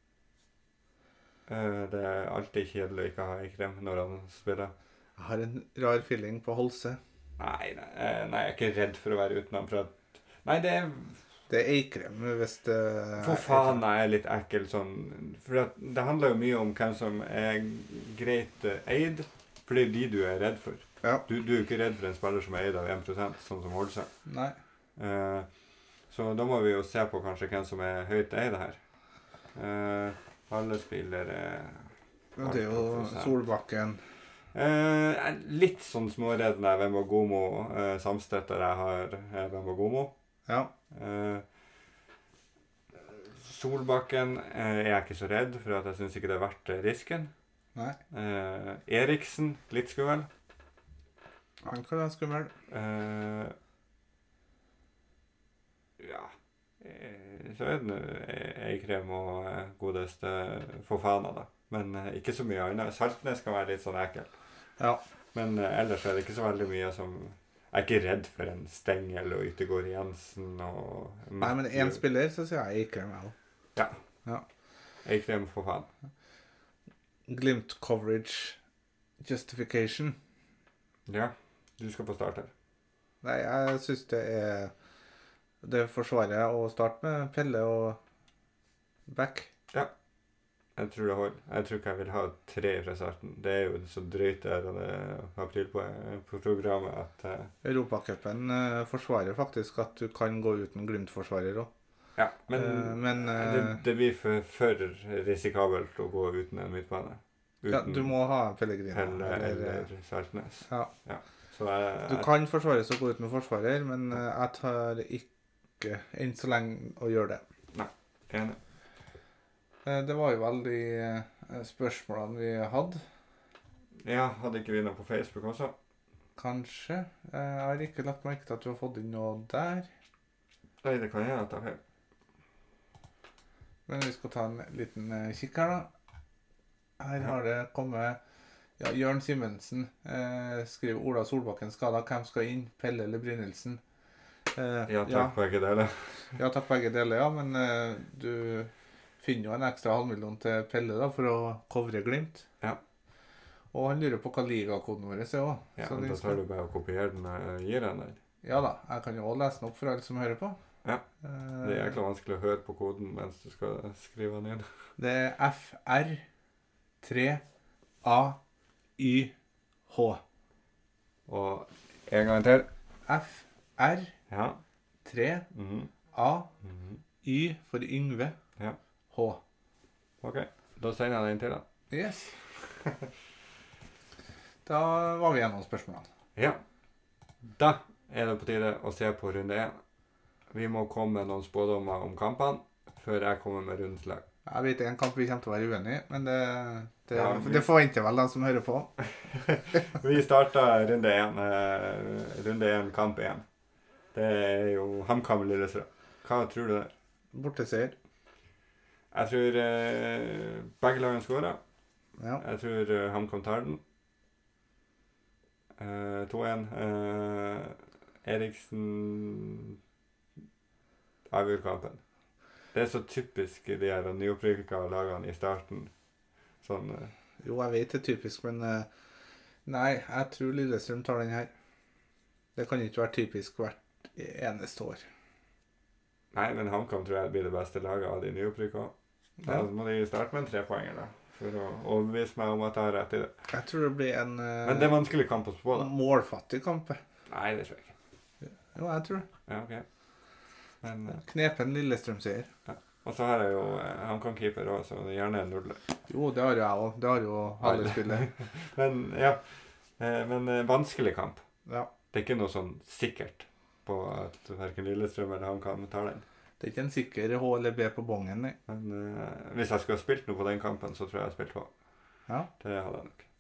Speaker 1: Det er alltid kjedelig å ikke ha Eikrem når han spiller.
Speaker 2: Jeg har en rar feeling på Holse.
Speaker 1: Nei, jeg er ikke redd for å være uten ham. Nei, det er...
Speaker 2: Det er Eikrem, hvis det...
Speaker 1: For faen, jeg er litt ekkel sånn. For det handler jo mye om hvem som er greit eid, for det er de du er redd for.
Speaker 2: Ja.
Speaker 1: Du er jo ikke redd for en spiller som er eid av 1%, sånn som Holse.
Speaker 2: Nei.
Speaker 1: Så da må vi jo se på kanskje hvem som er høyt eid her. Alle spillere...
Speaker 2: Det er jo Solbakken.
Speaker 1: Litt sånn småredd når Wembagomo samstøtter jeg har Wembagomo.
Speaker 2: Ja.
Speaker 1: Solbakken er jeg ikke så redd, for at jeg synes ikke det er verdt risken.
Speaker 2: Nei.
Speaker 1: Eriksen, litt skummel.
Speaker 2: Han kan være skummel.
Speaker 1: Ja. Så er det Eikrem og godeste Fofana da. Men ikke så mye annet. Saltnes kan være litt sånn ekkel.
Speaker 2: Ja.
Speaker 1: Men ellers er det ikke så veldig mye som... Jeg er ikke redd for en Stengel og Yttergård Jensen og...
Speaker 2: Nei, men en spiller, så sier jeg Eikrem.
Speaker 1: Ja.
Speaker 2: Ja.
Speaker 1: Eikrem for faen.
Speaker 2: Glimt coverage justification.
Speaker 1: Ja, du skal på start her.
Speaker 2: Nei, jeg synes det forsvarer å starte med Pelle og Beck.
Speaker 1: Ja. Jeg tror det holder. Jeg tror ikke jeg vil ha 3 fra starten. Det er jo så drøyt det april på programmet at...
Speaker 2: Europacupen forsvarer faktisk at du kan gå uten Glimt-forsvarer også.
Speaker 1: Ja, men det blir for risikabelt å gå uten en midtbane.
Speaker 2: Ja, du må ha Pellegrino.
Speaker 1: Eller Saltnes.
Speaker 2: Ja.
Speaker 1: Ja. Så du
Speaker 2: kan forsvares og gå uten forsvarer, men jeg tar ikke enn så lenge å gjøre det.
Speaker 1: Nei, enig.
Speaker 2: Det var jo veldig spørsmålene vi hadde.
Speaker 1: Ja, hadde ikke vi noe på Facebook også?
Speaker 2: Kanskje. Jeg har ikke lagt merke til at du har fått inn noe der.
Speaker 1: Nei, det kan jeg at jeg har.
Speaker 2: Men vi skal ta en liten kikk her da. Her har det kommet... Ja, Jørn Simensen skriver Ola Solbakken skadet. Hvem skal inn? Pelle eller Brynildsen?
Speaker 1: Ja, takk begge deler.
Speaker 2: Ja, takk begge deler, ja. Men du... finner jo en ekstra halvmillion til Pelle da, for å covre Glimt.
Speaker 1: Ja.
Speaker 2: Og han lurer på hva ligakoden vår er også.
Speaker 1: Ja, så da tar du bare og kopierer den og gir den der.
Speaker 2: Ja da, jeg kan jo også lese den opp for alle som hører på.
Speaker 1: Ja, det er egentlig vanskelig å høre på koden mens du skal skrive den inn.
Speaker 2: Det er FR3AYH.
Speaker 1: Og en gang til.
Speaker 2: FR3AY for Yngve.
Speaker 1: Ja.
Speaker 2: H.
Speaker 1: Ok, da sender jeg den til da.
Speaker 2: Yes. Da var vi gjennom spørsmålene.
Speaker 1: Ja. Da er det på tide å se på runde 1. Vi må komme med noen spådommer om kampene, før jeg kommer med rundens lag.
Speaker 2: Jeg vet en kamp vi kommer til å være uenige i, men det forventer vel den som hører på.
Speaker 1: Vi starter runde 1. Runde 1, kamp 1. Det er jo HamKam Lillestrøm. Hva tror du der?
Speaker 2: Borteseier.
Speaker 1: Jeg tror begge lagene skårer.
Speaker 2: Ja.
Speaker 1: Jeg tror HamKam tar den. 2-1. Eriksen avgjør kampen. Det er så typisk de her nyopprykka lagene i starten. Sånn...
Speaker 2: Jo, jeg vet det er typisk, men nei, jeg tror Lillestrøm tar den her. Det kan ikke være typisk hvert eneste år.
Speaker 1: Nei, men HamKam tror jeg blir det beste laget av de nyopprykka. Da må de starte med en 3 poenger da, for å overbevise meg om at jeg har rett i det.
Speaker 2: Jeg tror det blir en...
Speaker 1: Men det er vanskelig kamp å spå da.
Speaker 2: Målfattig kamp.
Speaker 1: Nei, det tror jeg ikke.
Speaker 2: Jo, jeg tror det.
Speaker 1: Ja, ok. Men,
Speaker 2: knepen Lillestrøm-seier.
Speaker 1: Ja. Og så har jeg jo HamKam-keeper også, så det er gjerne en nuller.
Speaker 2: Jo, det har jo jeg også. Det har jo alle spillet.
Speaker 1: Men, ja. Men vanskelig kamp.
Speaker 2: Ja.
Speaker 1: Det er ikke noe sånn sikkert på at hverken Lillestrøm eller HamKam tar den.
Speaker 2: Det er ikke en sikker H eller B på bongen, nei.
Speaker 1: Men hvis jeg skulle ha spilt noe på den kampen, så tror jeg spilt H.
Speaker 2: Ja.
Speaker 1: Det hadde jeg nok.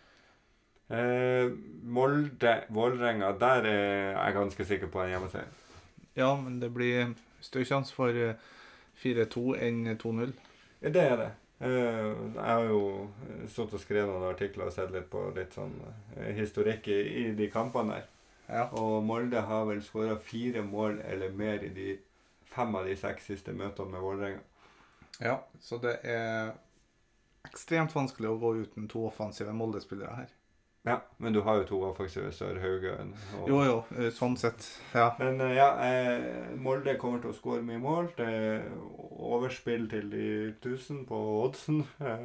Speaker 1: Molde, Vålerenga, der er jeg ganske sikker på en hjemmeseier.
Speaker 2: Ja, men det blir større sjanse for 4-2 enn 2-0.
Speaker 1: Det er det. Jeg har jo stått og skrevet noen artikler og sett litt på litt sånn historikk i de kampene der.
Speaker 2: Ja.
Speaker 1: Og Molde har vel skåret 4 mål eller mer i de 5 av de 6 siste møtene med Vålerenga.
Speaker 2: Ja, så det er ekstremt vanskelig å gå uten 2 offensive Molde-spillere her.
Speaker 1: Ja, men du har jo 2 offensive Sør-Haugen.
Speaker 2: Jo, sånn sett, ja.
Speaker 1: Men Molde kommer til å skåre mye mål. Det er overspill til de 1000 på oddsen.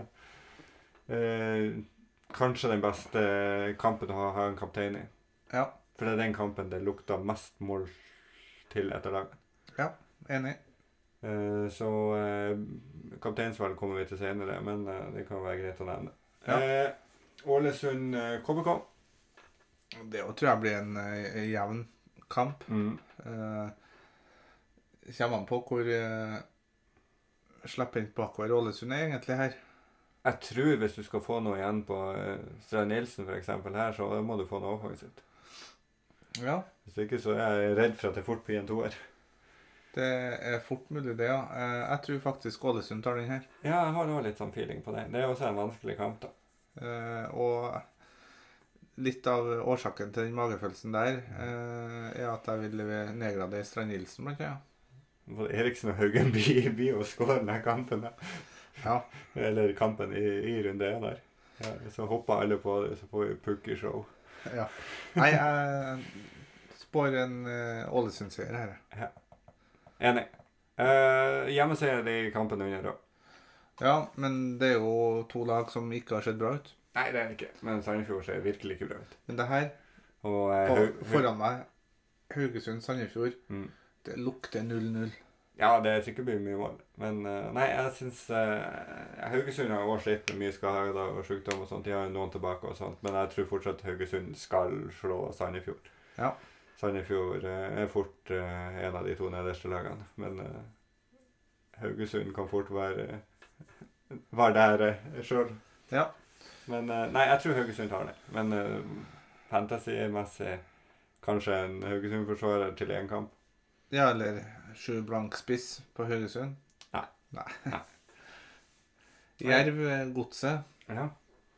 Speaker 1: Kanskje den beste kampen å ha en kaptein i.
Speaker 2: Ja.
Speaker 1: For det er den kampen det lukter mest mål til etter laget.
Speaker 2: Ja, enig.
Speaker 1: Så kapteinsvalg kommer vi til senere, men det kan være greit å nevne.
Speaker 2: Ja.
Speaker 1: Ålesund KBK.
Speaker 2: Det tror jeg blir en jevn kamp. Kommer man på hvor slepphendt bakover Ålesund er egentlig her?
Speaker 1: Jeg tror hvis du skal få noe igjen på Strand Nilsen for eksempel her, så må du få noe offensivt.
Speaker 2: Ja.
Speaker 1: Hvis ikke så er jeg redd for at det fort blir en 2-er.
Speaker 2: Det er fort mulig det, ja. Jeg tror faktisk Ålesund tar den her.
Speaker 1: Ja, jeg har også litt sånn feeling på det. Det er også en vanskelig kamp da.
Speaker 2: Og litt av årsaken til den magefølelsen der er at jeg vil nedgradere Strand Nilsen, blant annet.
Speaker 1: Både Eriksen og Haugen blir å skåre denne kampen da.
Speaker 2: Ja.
Speaker 1: Eller kampen i runde 1 der. Ja, så hopper alle på det, så får vi pukkershow.
Speaker 2: Ja. Nei, jeg spår en Ålesund-seier her.
Speaker 1: Ja. Enig. Hjemmeseier i kampen under da.
Speaker 2: Ja, men det er jo 2 lag som ikke har sett bra ut.
Speaker 1: Nei, det er det ikke. Men Sandefjord ser virkelig ikke bra ut.
Speaker 2: Men det her, foran meg, Haugesund-Sandefjord, det lukter 0-0.
Speaker 1: Ja, det er sikkert mye mål. Men nei, jeg synes Haugesund har også slitt med mye skader og sykdom og sånt. De har noen tilbake og sånt. Men jeg tror fortsatt Haugesund skal slå Sandefjord.
Speaker 2: Ja.
Speaker 1: Sandefjord er fort en av de 2 nederste lagene. Men Haugesund kan fort være der selv.
Speaker 2: Ja.
Speaker 1: Men nei, jeg tror Haugesund tar det. Men fantasy-messig kanskje en Haugesund-forsvarer til en kamp.
Speaker 2: Ja, eller 7 blank spiss på Haugesund. Nei. Jerv Godset.
Speaker 1: Ja.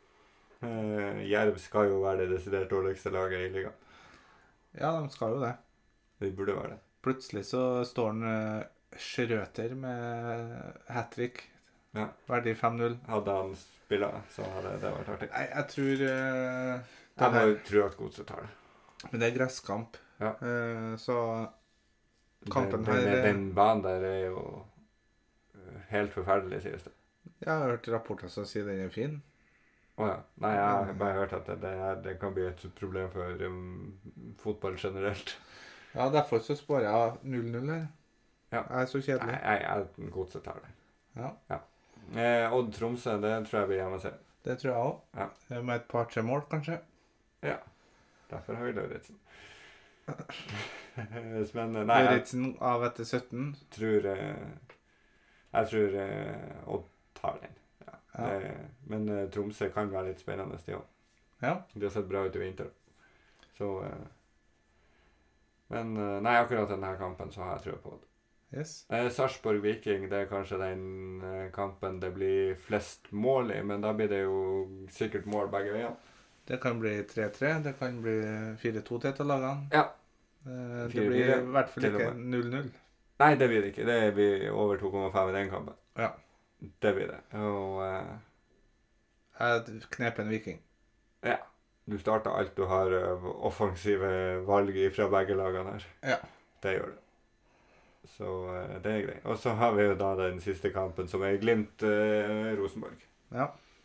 Speaker 1: Jerv skal jo være det desidert dårligste laget i ligaen.
Speaker 2: Ja, de skal jo det.
Speaker 1: De burde være det.
Speaker 2: Plutselig så står han Schrøter med hat-trick.
Speaker 1: Ja.
Speaker 2: Verdig 5-0.
Speaker 1: Hadde han spillet, så hadde det vært artig.
Speaker 2: Nei, jeg tror
Speaker 1: jeg tror at Godset tar det. Men
Speaker 2: det er gresskamp.
Speaker 1: Ja.
Speaker 2: Så kampen her
Speaker 1: Den banen der er jo helt forferdelig, sies det.
Speaker 2: Jeg har hørt rapporter som sier den er fin.
Speaker 1: Åja. Nei, jeg har bare hørt at det kan bli et problem for fotball generelt.
Speaker 2: Ja, derfor så spår jeg 0-0 her.
Speaker 1: Ja.
Speaker 2: Jeg er så kjedelig.
Speaker 1: Jeg Godset tar det.
Speaker 2: Ja.
Speaker 1: Odd Tromsø, det tror jeg blir hjemme å se.
Speaker 2: Det tror jeg også.
Speaker 1: Ja.
Speaker 2: Med et par-tre mål, kanskje.
Speaker 1: Ja. Derfor har vi Lauritzen.
Speaker 2: Lauritzen av etter 17.
Speaker 1: Jeg tror Odd tar den. Ja. Men Tromsø kan være litt spennende, de også.
Speaker 2: Ja.
Speaker 1: De har sett bra ut i vinter. Så men nei, akkurat denne kampen så har jeg trua på det.
Speaker 2: Yes.
Speaker 1: Sarpsborg Viking, det er kanskje den kampen det blir flest mål i, men da blir det jo sikkert mål begge veier.
Speaker 2: Det kan bli 3-3, det kan bli 4-2 til et av lagene.
Speaker 1: Ja.
Speaker 2: Det blir i hvert fall ikke 0-0.
Speaker 1: Nei, det blir det ikke. Det blir over 2,5 i den kampen.
Speaker 2: Ja.
Speaker 1: Det blir det. Og
Speaker 2: jeg kneper en Viking.
Speaker 1: Ja. Du starter alt du har offensive valg fra begge lagene her.
Speaker 2: Ja.
Speaker 1: Det gjør du. Så det er greit. Og så har vi jo da den siste kampen, som er Glimt-Rosenborg.
Speaker 2: Ja.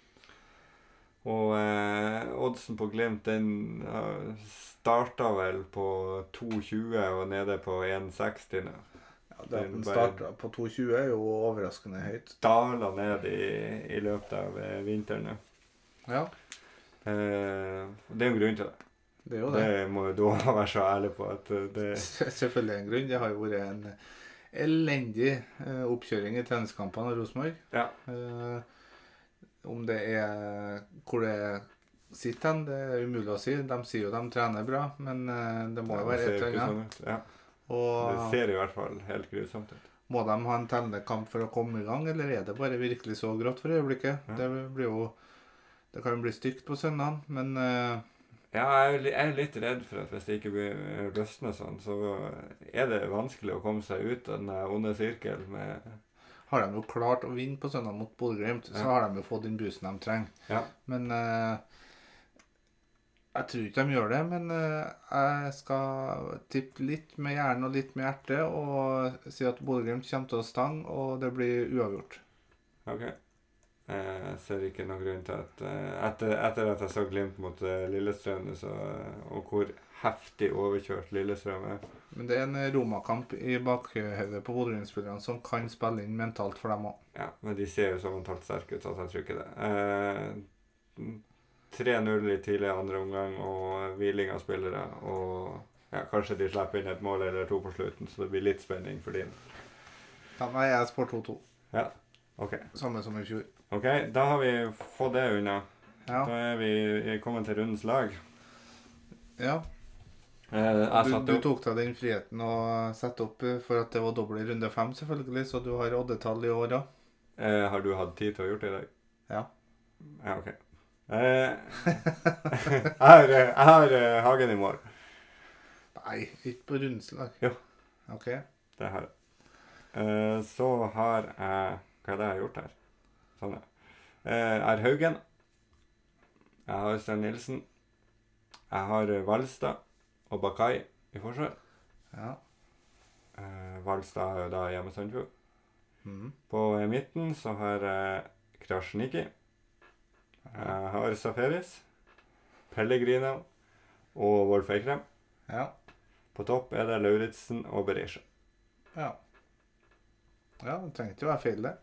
Speaker 1: Og oddsen på Glimt, den startet vel på 2,20 og nede på 1,60 nå.
Speaker 2: Ja, den startet på 2,20 er jo overraskende høyt.
Speaker 1: Dalet ned i løpet av vinteren.
Speaker 2: Ja.
Speaker 1: Det er jo en grunn til det.
Speaker 2: Det er jo det.
Speaker 1: Det må jo da være så ærlig på at det...
Speaker 2: Selvfølgelig en grunn. Det har jo vært en elendig oppkjøring i treningskampene av Rosenborg.
Speaker 1: Ja.
Speaker 2: Om det er hvor det sitter hen, det er umulig å si. De sier jo de trener bra, men det må jo være et eller annet.
Speaker 1: Sånn ja.
Speaker 2: Og
Speaker 1: det ser i hvert fall helt grusomt ut.
Speaker 2: Må de ha en tellende kamp for å komme i gang, eller er det bare virkelig så grått for øyeblikket? Ja. Det kan jo bli stygt på søndagen, men...
Speaker 1: Ja, jeg er litt redd for at hvis det ikke blir løsnet sånn, så er det vanskelig å komme seg ut av denne onde sirkel med...
Speaker 2: Har de jo klart å vinne på søndag mot Bodø Glimt, så har de jo fått den busen de trenger.
Speaker 1: Ja.
Speaker 2: Men Jeg tror ikke de gjør det, men jeg skal tippe litt med hjernen og litt med hjertet og si at Bodø-Glimt kommer til å stange, og det blir uavgjort.
Speaker 1: Ok. Jeg ser ikke noen grunn til at etter at jeg så Glimt mot Lillestrøm, og hvor heftig overkjørt Lillestrøm er.
Speaker 2: Men det er en Roma-kamp i bakhodet på Bodø-Glimt-spillerne som kan spille inn mentalt for dem også.
Speaker 1: Ja, men de ser jo så mentalt sterke ut, så jeg tror ikke det. 3-0 i tidlig andre omgang, og hviling av spillere, og ja, kanskje de slipper inn et mål eller to på slutten, så det blir litt spenning for din.
Speaker 2: Ja, nei, jeg spår 2-2.
Speaker 1: Ja, ok.
Speaker 2: Samme som i fjor.
Speaker 1: Ok, da har vi fått det unna.
Speaker 2: Ja.
Speaker 1: Da er vi kommet til rundens lag.
Speaker 2: Ja. Du tok deg den friheten å sette opp for at det var dobbelt i runde 5, selvfølgelig, så du har oddetall i år også.
Speaker 1: Har du hatt tid til å gjøre det i dag?
Speaker 2: Ja.
Speaker 1: Ja, ok. Jeg har Hagen i mål.
Speaker 2: Nei, ikke på rundens lag.
Speaker 1: Jo.
Speaker 2: Ok.
Speaker 1: Det har jeg. Så har jeg... Hva er det jeg har gjort her? Sånn, ja. Jeg har Haugen. Jeg har Sten Nilsen. Jeg har Valstad og Bakai i forsvar.
Speaker 2: Ja.
Speaker 1: Valstad har jo da hjemme Sandfjord.
Speaker 2: Mhm.
Speaker 1: På midten så har jeg Krasniki. Jeg har Safaris, Pellegrino og Wolf Eikrem.
Speaker 2: Ja.
Speaker 1: På topp er det Lauritsen og Berisha.
Speaker 2: Ja. Ja, det trenger ikke å være feil det.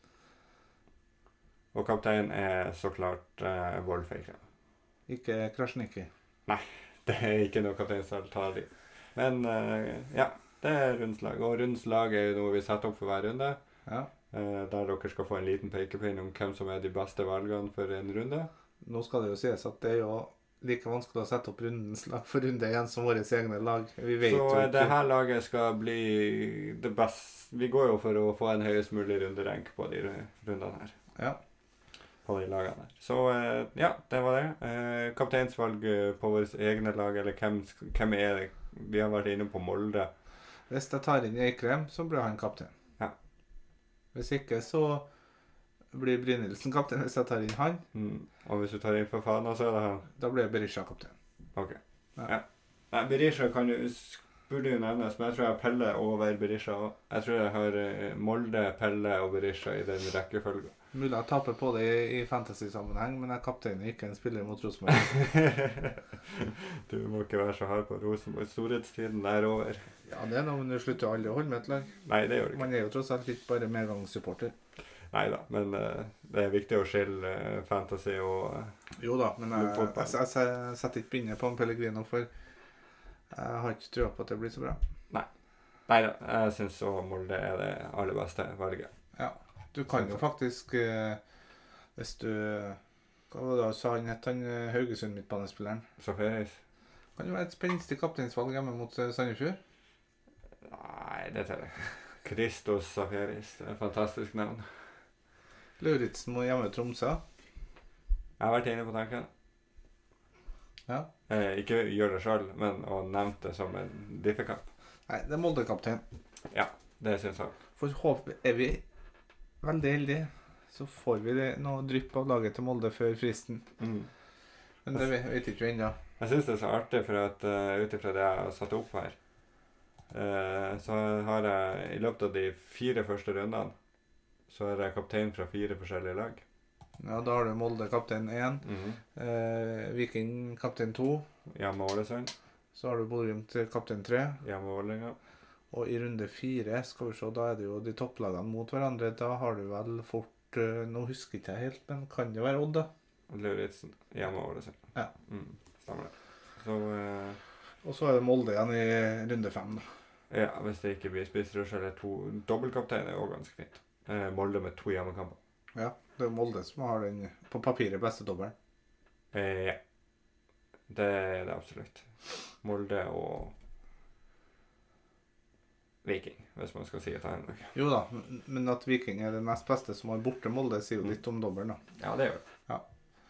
Speaker 1: Og kaptein er så klart Wolf Eikrem.
Speaker 2: Ikke Krasniki.
Speaker 1: Det er ikke noe kapteinsaltal i. Men ja, det er rundens lag. Og rundens lag er jo noe vi setter opp for hver runde.
Speaker 2: Ja.
Speaker 1: Der dere skal få en liten pekepinn om hvem som er de beste valgene for en runde.
Speaker 2: Nå skal det jo sies at det er jo like vanskelig å sette opp rundens lag for runde igjen som våre egne lag. Vi vet
Speaker 1: så
Speaker 2: jo ikke.
Speaker 1: det her laget skal bli det beste. Vi går jo for å få en høyest mulig runderenk på de rundene her.
Speaker 2: Ja.
Speaker 1: På de lagene her. Så ja, det var det. Kapteinsvalg på våre egne lag, eller hvem er det? Vi har vært inne på Molde.
Speaker 2: Hvis jeg tar inn Eikrem, så blir han kaptein.
Speaker 1: Ja.
Speaker 2: Hvis ikke, så blir Brynildsen kaptein hvis jeg tar inn han.
Speaker 1: Og hvis du tar inn for faen, så er det han.
Speaker 2: Da blir Berisha kaptein.
Speaker 1: Ok.
Speaker 2: Ja.
Speaker 1: Nei, Berisha burde jo nevnes, men jeg tror jeg har Pelle over Berisha også. Jeg tror jeg har Molde, Pelle og Berisha i den rekkefølgen.
Speaker 2: Mulig jeg taper på det i fantasy-sammenheng, men jeg kapteiner ikke en spiller mot Rosenborg.
Speaker 1: Du må ikke være så hard på Rosenborg. Storhetstiden er over.
Speaker 2: Ja, det er noe, men du slutter jo aldri å holde med et lag.
Speaker 1: Nei, det gjør det ikke.
Speaker 2: Man er jo tross alt ikke bare medgangssupporter.
Speaker 1: Neida, men det er viktig å skille fantasy og
Speaker 2: Jo da, men jeg setter ikke bindet på en Pellegrino, for jeg har ikke trua på at det blir så bra.
Speaker 1: Neida, jeg synes også Molde er det aller beste valget.
Speaker 2: Ja. Du kan jo faktisk, hvis du, hva var det sa han het, han Haugesund midtbanespilleren?
Speaker 1: Safaris.
Speaker 2: Kan jo være et spenstig kapteinsvalg hjemme mot Sandefjord?
Speaker 1: Nei, det teller ikke. Christos Safaris, det er et fantastisk navn.
Speaker 2: Lauritsen må hjemme Tromsø.
Speaker 1: Jeg har vært inne på tanken.
Speaker 2: Ja.
Speaker 1: Ikke gjør det selv, men å nevne det som en diffekamp.
Speaker 2: Nei, det er Molde-kaptein.
Speaker 1: Ja, det synes jeg.
Speaker 2: For håper er vi veldig heldige, så får vi noe drypp av laget til Molde før fristen. Men det vet ikke vi ennå.
Speaker 1: Jeg synes det er så artig, for at utifra det jeg har satt opp her, så har jeg i løpet av de 4 første rundene, så er jeg kaptein fra 4 forskjellige lag.
Speaker 2: Ja, da har du Molde kaptein 1, Viking kaptein 2.
Speaker 1: Hjemme Ålesund.
Speaker 2: Så har du Bodø-Glimt kaptein 3.
Speaker 1: Hjemme Vålerenga.
Speaker 2: Og i runde 4, skal vi se, da er det jo de topplagene mot hverandre. Da har du vel fort, nå husker ikke jeg helt, men kan det være Odd da?
Speaker 1: Lauritsen, hjemme Ålesund.
Speaker 2: Ja.
Speaker 1: Stemmer det. Så,
Speaker 2: og så er det Molde igjen i runde 5 da.
Speaker 1: Ja, hvis det ikke blir spissrush eller 2 dobbeltkaptein er jo ganske fint. Molde med 2 hjemmekamper.
Speaker 2: Ja, det er Molde som har den på papiret beste dobbelen.
Speaker 1: Ja. Det er det absolutt. Molde og Viking, hvis man skal si et annet.
Speaker 2: Jo da, men at Viking er den nest beste som har borte Molde, sier jo litt om dobbelen da.
Speaker 1: Ja, det gjør det.
Speaker 2: Ja.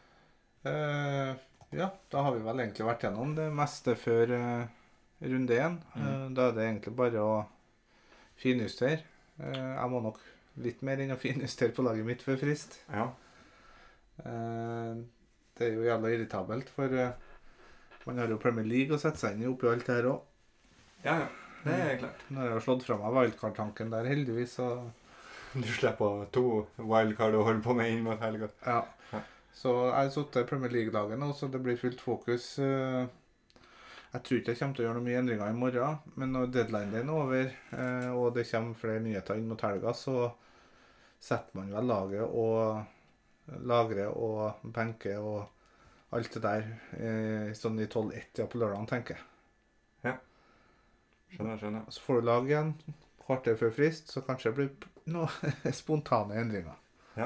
Speaker 2: Ja, da har vi vel egentlig vært gjennom det meste før runde 1. Da er det egentlig bare å finjustere. Jeg må nok litt mer enn å finjustere på laget mitt før frist.
Speaker 1: Ja.
Speaker 2: Det er jo jævla irritabelt, for Man har jo Premier League å sette seg inn i oppi alt det her også.
Speaker 1: Ja, det er klart.
Speaker 2: Når jeg har slått fra meg wildcard-tanken der, heldigvis, så...
Speaker 1: Du slipper 2 wildcard å holde på med inn mot helga.
Speaker 2: Ja. Så jeg har suttet i Premier League-dagen nå, så det blir fullt fokus. Jeg tror ikke jeg kommer til å gjøre noen mye endringer i morgen, men når deadline er over, og det kommer flere nyheter inn mot helga, så setter man vel laget og lagrer og benker og alt det der, sånn i 12-1 på lørdagen, tenker jeg.
Speaker 1: Ja. Skjønner.
Speaker 2: Så får du lag igjen, kvarter før frist, så kanskje det blir noen spontane endringer.
Speaker 1: Ja,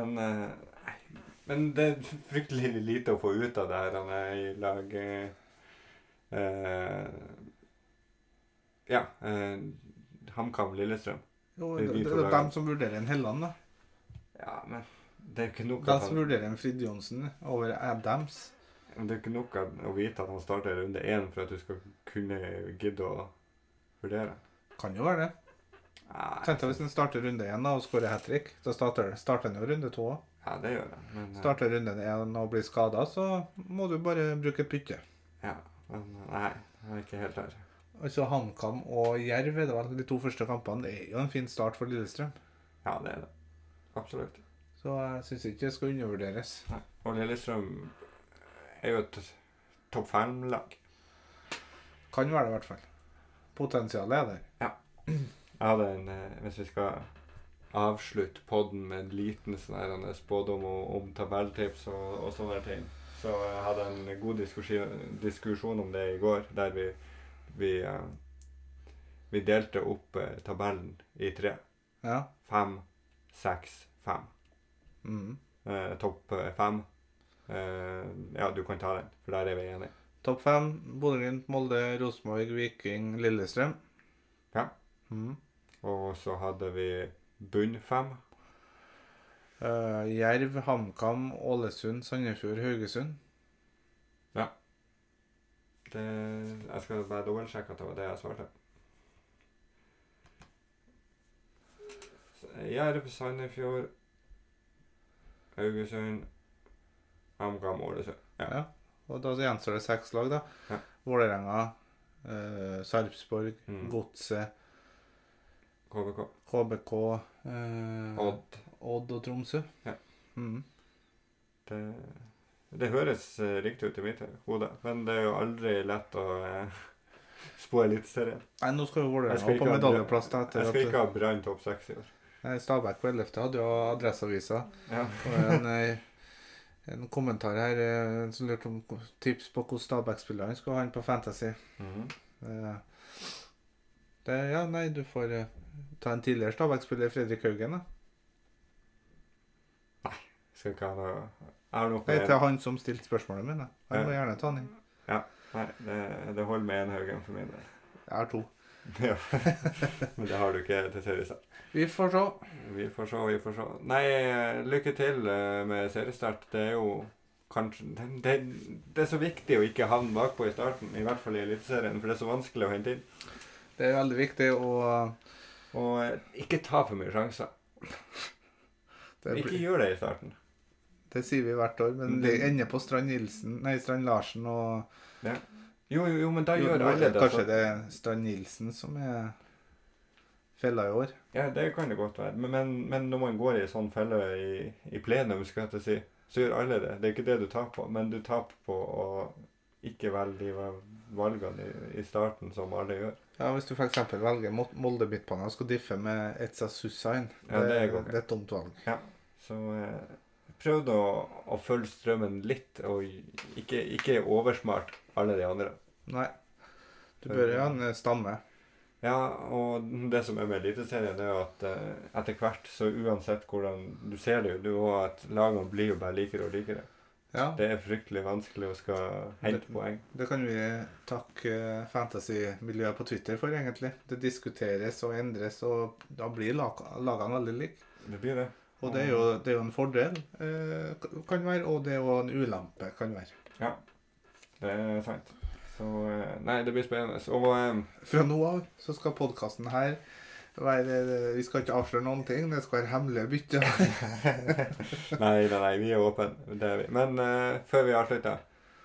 Speaker 1: men det er fryktelig lite å få ut av det her han er i lag. HamKam Lillestrøm.
Speaker 2: Jo, det er dem som vurderer en Helland, da.
Speaker 1: Ja, men det er ikke nok
Speaker 2: de som vurderer en Frid Jonsen over Adams.
Speaker 1: Men det er ikke nok å vite at han starter runde 1 for at du skal kunne gidde å vurdere.
Speaker 2: Kan jo være det. Tenk deg hvis han starter runde 1 da, og skårer hat-trick, da starter han jo runde 2 også.
Speaker 1: Ja, det gjør det. Men,
Speaker 2: starter runde 1 og blir skadet, så må du bare bruke et bytte.
Speaker 1: Ja, men nei, jeg er ikke helt der.
Speaker 2: Altså HamKam og Jerv, det var de 2 første kampene, det er jo en fin start for Lillestrøm.
Speaker 1: Ja, det er det. Absolutt.
Speaker 2: Så jeg synes ikke det skal undervurderes.
Speaker 1: Nei, og Lillestrøm er jo et topp 5-lag.
Speaker 2: Kan være det i hvert fall. Potensialet er der.
Speaker 1: Ja. Jeg hadde hvis vi skal avslutte podden med en liten sånn spådom om tabelltips og sånne ting, så jeg hadde en god diskusjon om det i går, der vi delte opp tabellen i 3.
Speaker 2: Ja.
Speaker 1: 5, 6, 5. Topp 5. Ja, du kan ta den, for der er vi enige.
Speaker 2: Topp 5, Bodø/Glimt, Molde, Rosenborg, Viking, Lillestrøm.
Speaker 1: Ja. Og så hadde vi bunn 5.
Speaker 2: Jerv, HamKam, Ålesund, Sandefjord, Haugesund.
Speaker 1: Ja. Jeg skal bare dobbeltsjekke at det var det jeg svarte. Jerv, Sandefjord, Haugesund, HamKam, Ålesund. Ja.
Speaker 2: Og da gjenstår det 6 lag da.
Speaker 1: Ja.
Speaker 2: Vålerenga, Sarpsborg, Godset, KBK, Odd og Tromsø.
Speaker 1: Ja. Det høres riktig ut i mitt hode, men det er jo aldri lett å spå Eliteserien.
Speaker 2: Nei, nå skal jo Vålerenga på medaljeplass da.
Speaker 1: Jeg skal ikke ha Brann topp 6 i år.
Speaker 2: Stabæk på 11. hadde jo Adresseavisa. Ja. Og en kommentar her som lurte om tips på hvordan Stabæk-spilleren skal ha han på Fantasy. Du får ta en tidligere Stabæk-spiller, Fredrik Haugen da.
Speaker 1: Nei, skal ikke ha noe...
Speaker 2: Det er til han som stilte spørsmålet mine. Han må gjerne ta han inn.
Speaker 1: Ja, nei, det holder med en Haugen for min del.
Speaker 2: Jeg har 2.
Speaker 1: Ja, men det har du ikke til seriestart.
Speaker 2: Vi får se.
Speaker 1: Nei, lykke til med seriestart. Det er jo kanskje... Det er så viktig å ikke havne bakpå i starten, i hvert fall i Eliteserien, for det er så vanskelig å hente inn.
Speaker 2: Det er veldig viktig å
Speaker 1: ikke ta for mye sjanser. Ikke gjør det i starten.
Speaker 2: Det sier vi hvert år, men det ender på Strand Larsen og...
Speaker 1: Ja. Jo, men da gjør alle det.
Speaker 2: Kanskje det er Strand Nilsen som er fella i år.
Speaker 1: Ja, det kan det godt være. Men når man går i en sånn felle i plenum, skal jeg si, så gjør alle det. Det er ikke det du taper på, men du taper på å ikke velge de valgene i starten som alle gjør.
Speaker 2: Ja, hvis du for eksempel velger Molde midtbane og skal diffe med Etsa Sussain, det er et dumt valg.
Speaker 1: Ja, så prøv å følge strømmen litt, og ikke oversmart alle de andre.
Speaker 2: Nei, du bør ha en stamme.
Speaker 1: Ja, og det som er med Eliteserien er jo at etter hvert, så uansett hvordan du ser det jo, at lagene blir jo bare likere og likere. Ja. Det er fryktelig vanskelig å skal hente poeng.
Speaker 2: Det kan vi takke fantasy-miljøet på Twitter for, egentlig. Det diskuteres og endres, og da blir lagene veldig like.
Speaker 1: Det blir det.
Speaker 2: Og det er jo en fordel, kan være, og det er jo en ulempe, kan være.
Speaker 1: Ja, det er sant. Så, nei, det blir spennende. Og,
Speaker 2: fra nå av så skal podcasten her være, vi skal ikke avsløre noen ting, det skal være hemmelige bytter.
Speaker 1: nei, vi er åpne, det er vi. Men før vi avslutter,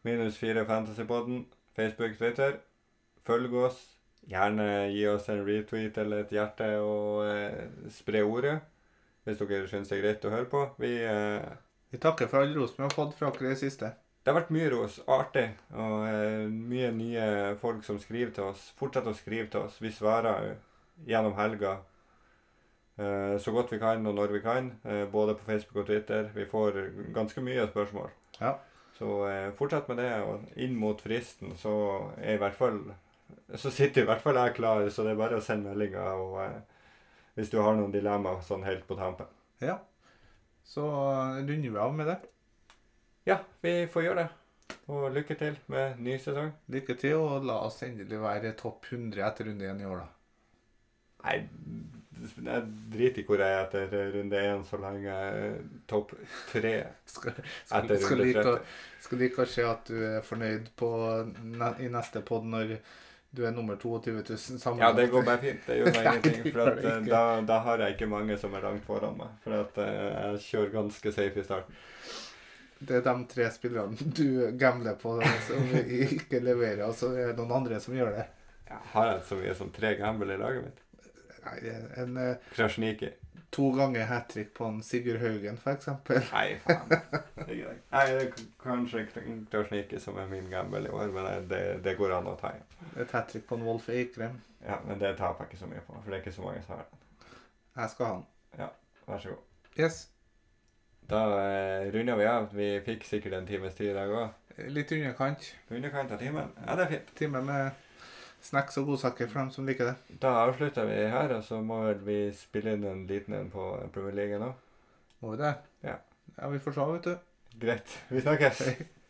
Speaker 1: -4 Fantasypodden, Facebook, Twitter. Følg oss. Gjerne gi oss en retweet eller et hjerte og spre ordet. Hvis dere synes det er greit å høre på.
Speaker 2: Vi takker for all ros vi har fått fra dere i siste.
Speaker 1: Det har vært mye ros, artig, og mye nye folk som skriver til oss. Fortsett å skrive til oss. Vi svarer gjennom helga så godt vi kan og når vi kan, både på Facebook og Twitter. Vi får ganske mye spørsmål.
Speaker 2: Ja.
Speaker 1: Så fortsett med det, og inn mot fristen så sitter i hvert fall jeg klar, så det er bare å sende meldinger, og hvis du har noen dilemmaer sånn helt på tampen.
Speaker 2: Ja, så runder vi av med det.
Speaker 1: Ja, vi får gjøre det. Og lykke til med ny sesong.
Speaker 2: Lykke til, og la oss endelig være topp 100 etter runde 1 i år da.
Speaker 1: Nei, jeg driter i hvor jeg er etter runde 1 så lenge jeg er topp 3 etter runde 30.
Speaker 2: Skal like å se at du er fornøyd i neste podd når du er nummer 22 000 sammen?
Speaker 1: Ja, det går bare fint. Det gjør meg ingenting. For at, da har jeg ikke mange som er langt foran meg. For at jeg kjører ganske safe i starten.
Speaker 2: Det er de 3 spillerne du gambler på som ikke leverer, og så er det noen andre som gjør det.
Speaker 1: Ja, har jeg så mye som 3 gamble i laget mitt?
Speaker 2: Nei,
Speaker 1: Krasjniki.
Speaker 2: 2 ganger hat-trick på en Sigurd Haugen, for eksempel.
Speaker 1: Nei, faen. Det er greit. Kanskje Krasjniki som er min gamble i år, men det går an å ta igjen.
Speaker 2: Et hat-trick på en Wolf Eikrem.
Speaker 1: Ja, men det taper jeg ikke så mye på, for det er ikke så mange som har den.
Speaker 2: Jeg skal ha den.
Speaker 1: Ja, vær så god.
Speaker 2: Yes.
Speaker 1: Da runder vi av. Vi fikk sikkert en times tid i dag også.
Speaker 2: Litt underkant.
Speaker 1: Underkant av timen? Ja, det er fint.
Speaker 2: Time med snacks og godsaker for dem som liker det.
Speaker 1: Da avslutter vi her, og så må vi spille inn en liten en på Premier League nå.
Speaker 2: Må vi det?
Speaker 1: Ja.
Speaker 2: Ja, vi får se, vet du.
Speaker 1: Greit. Vi snakkes.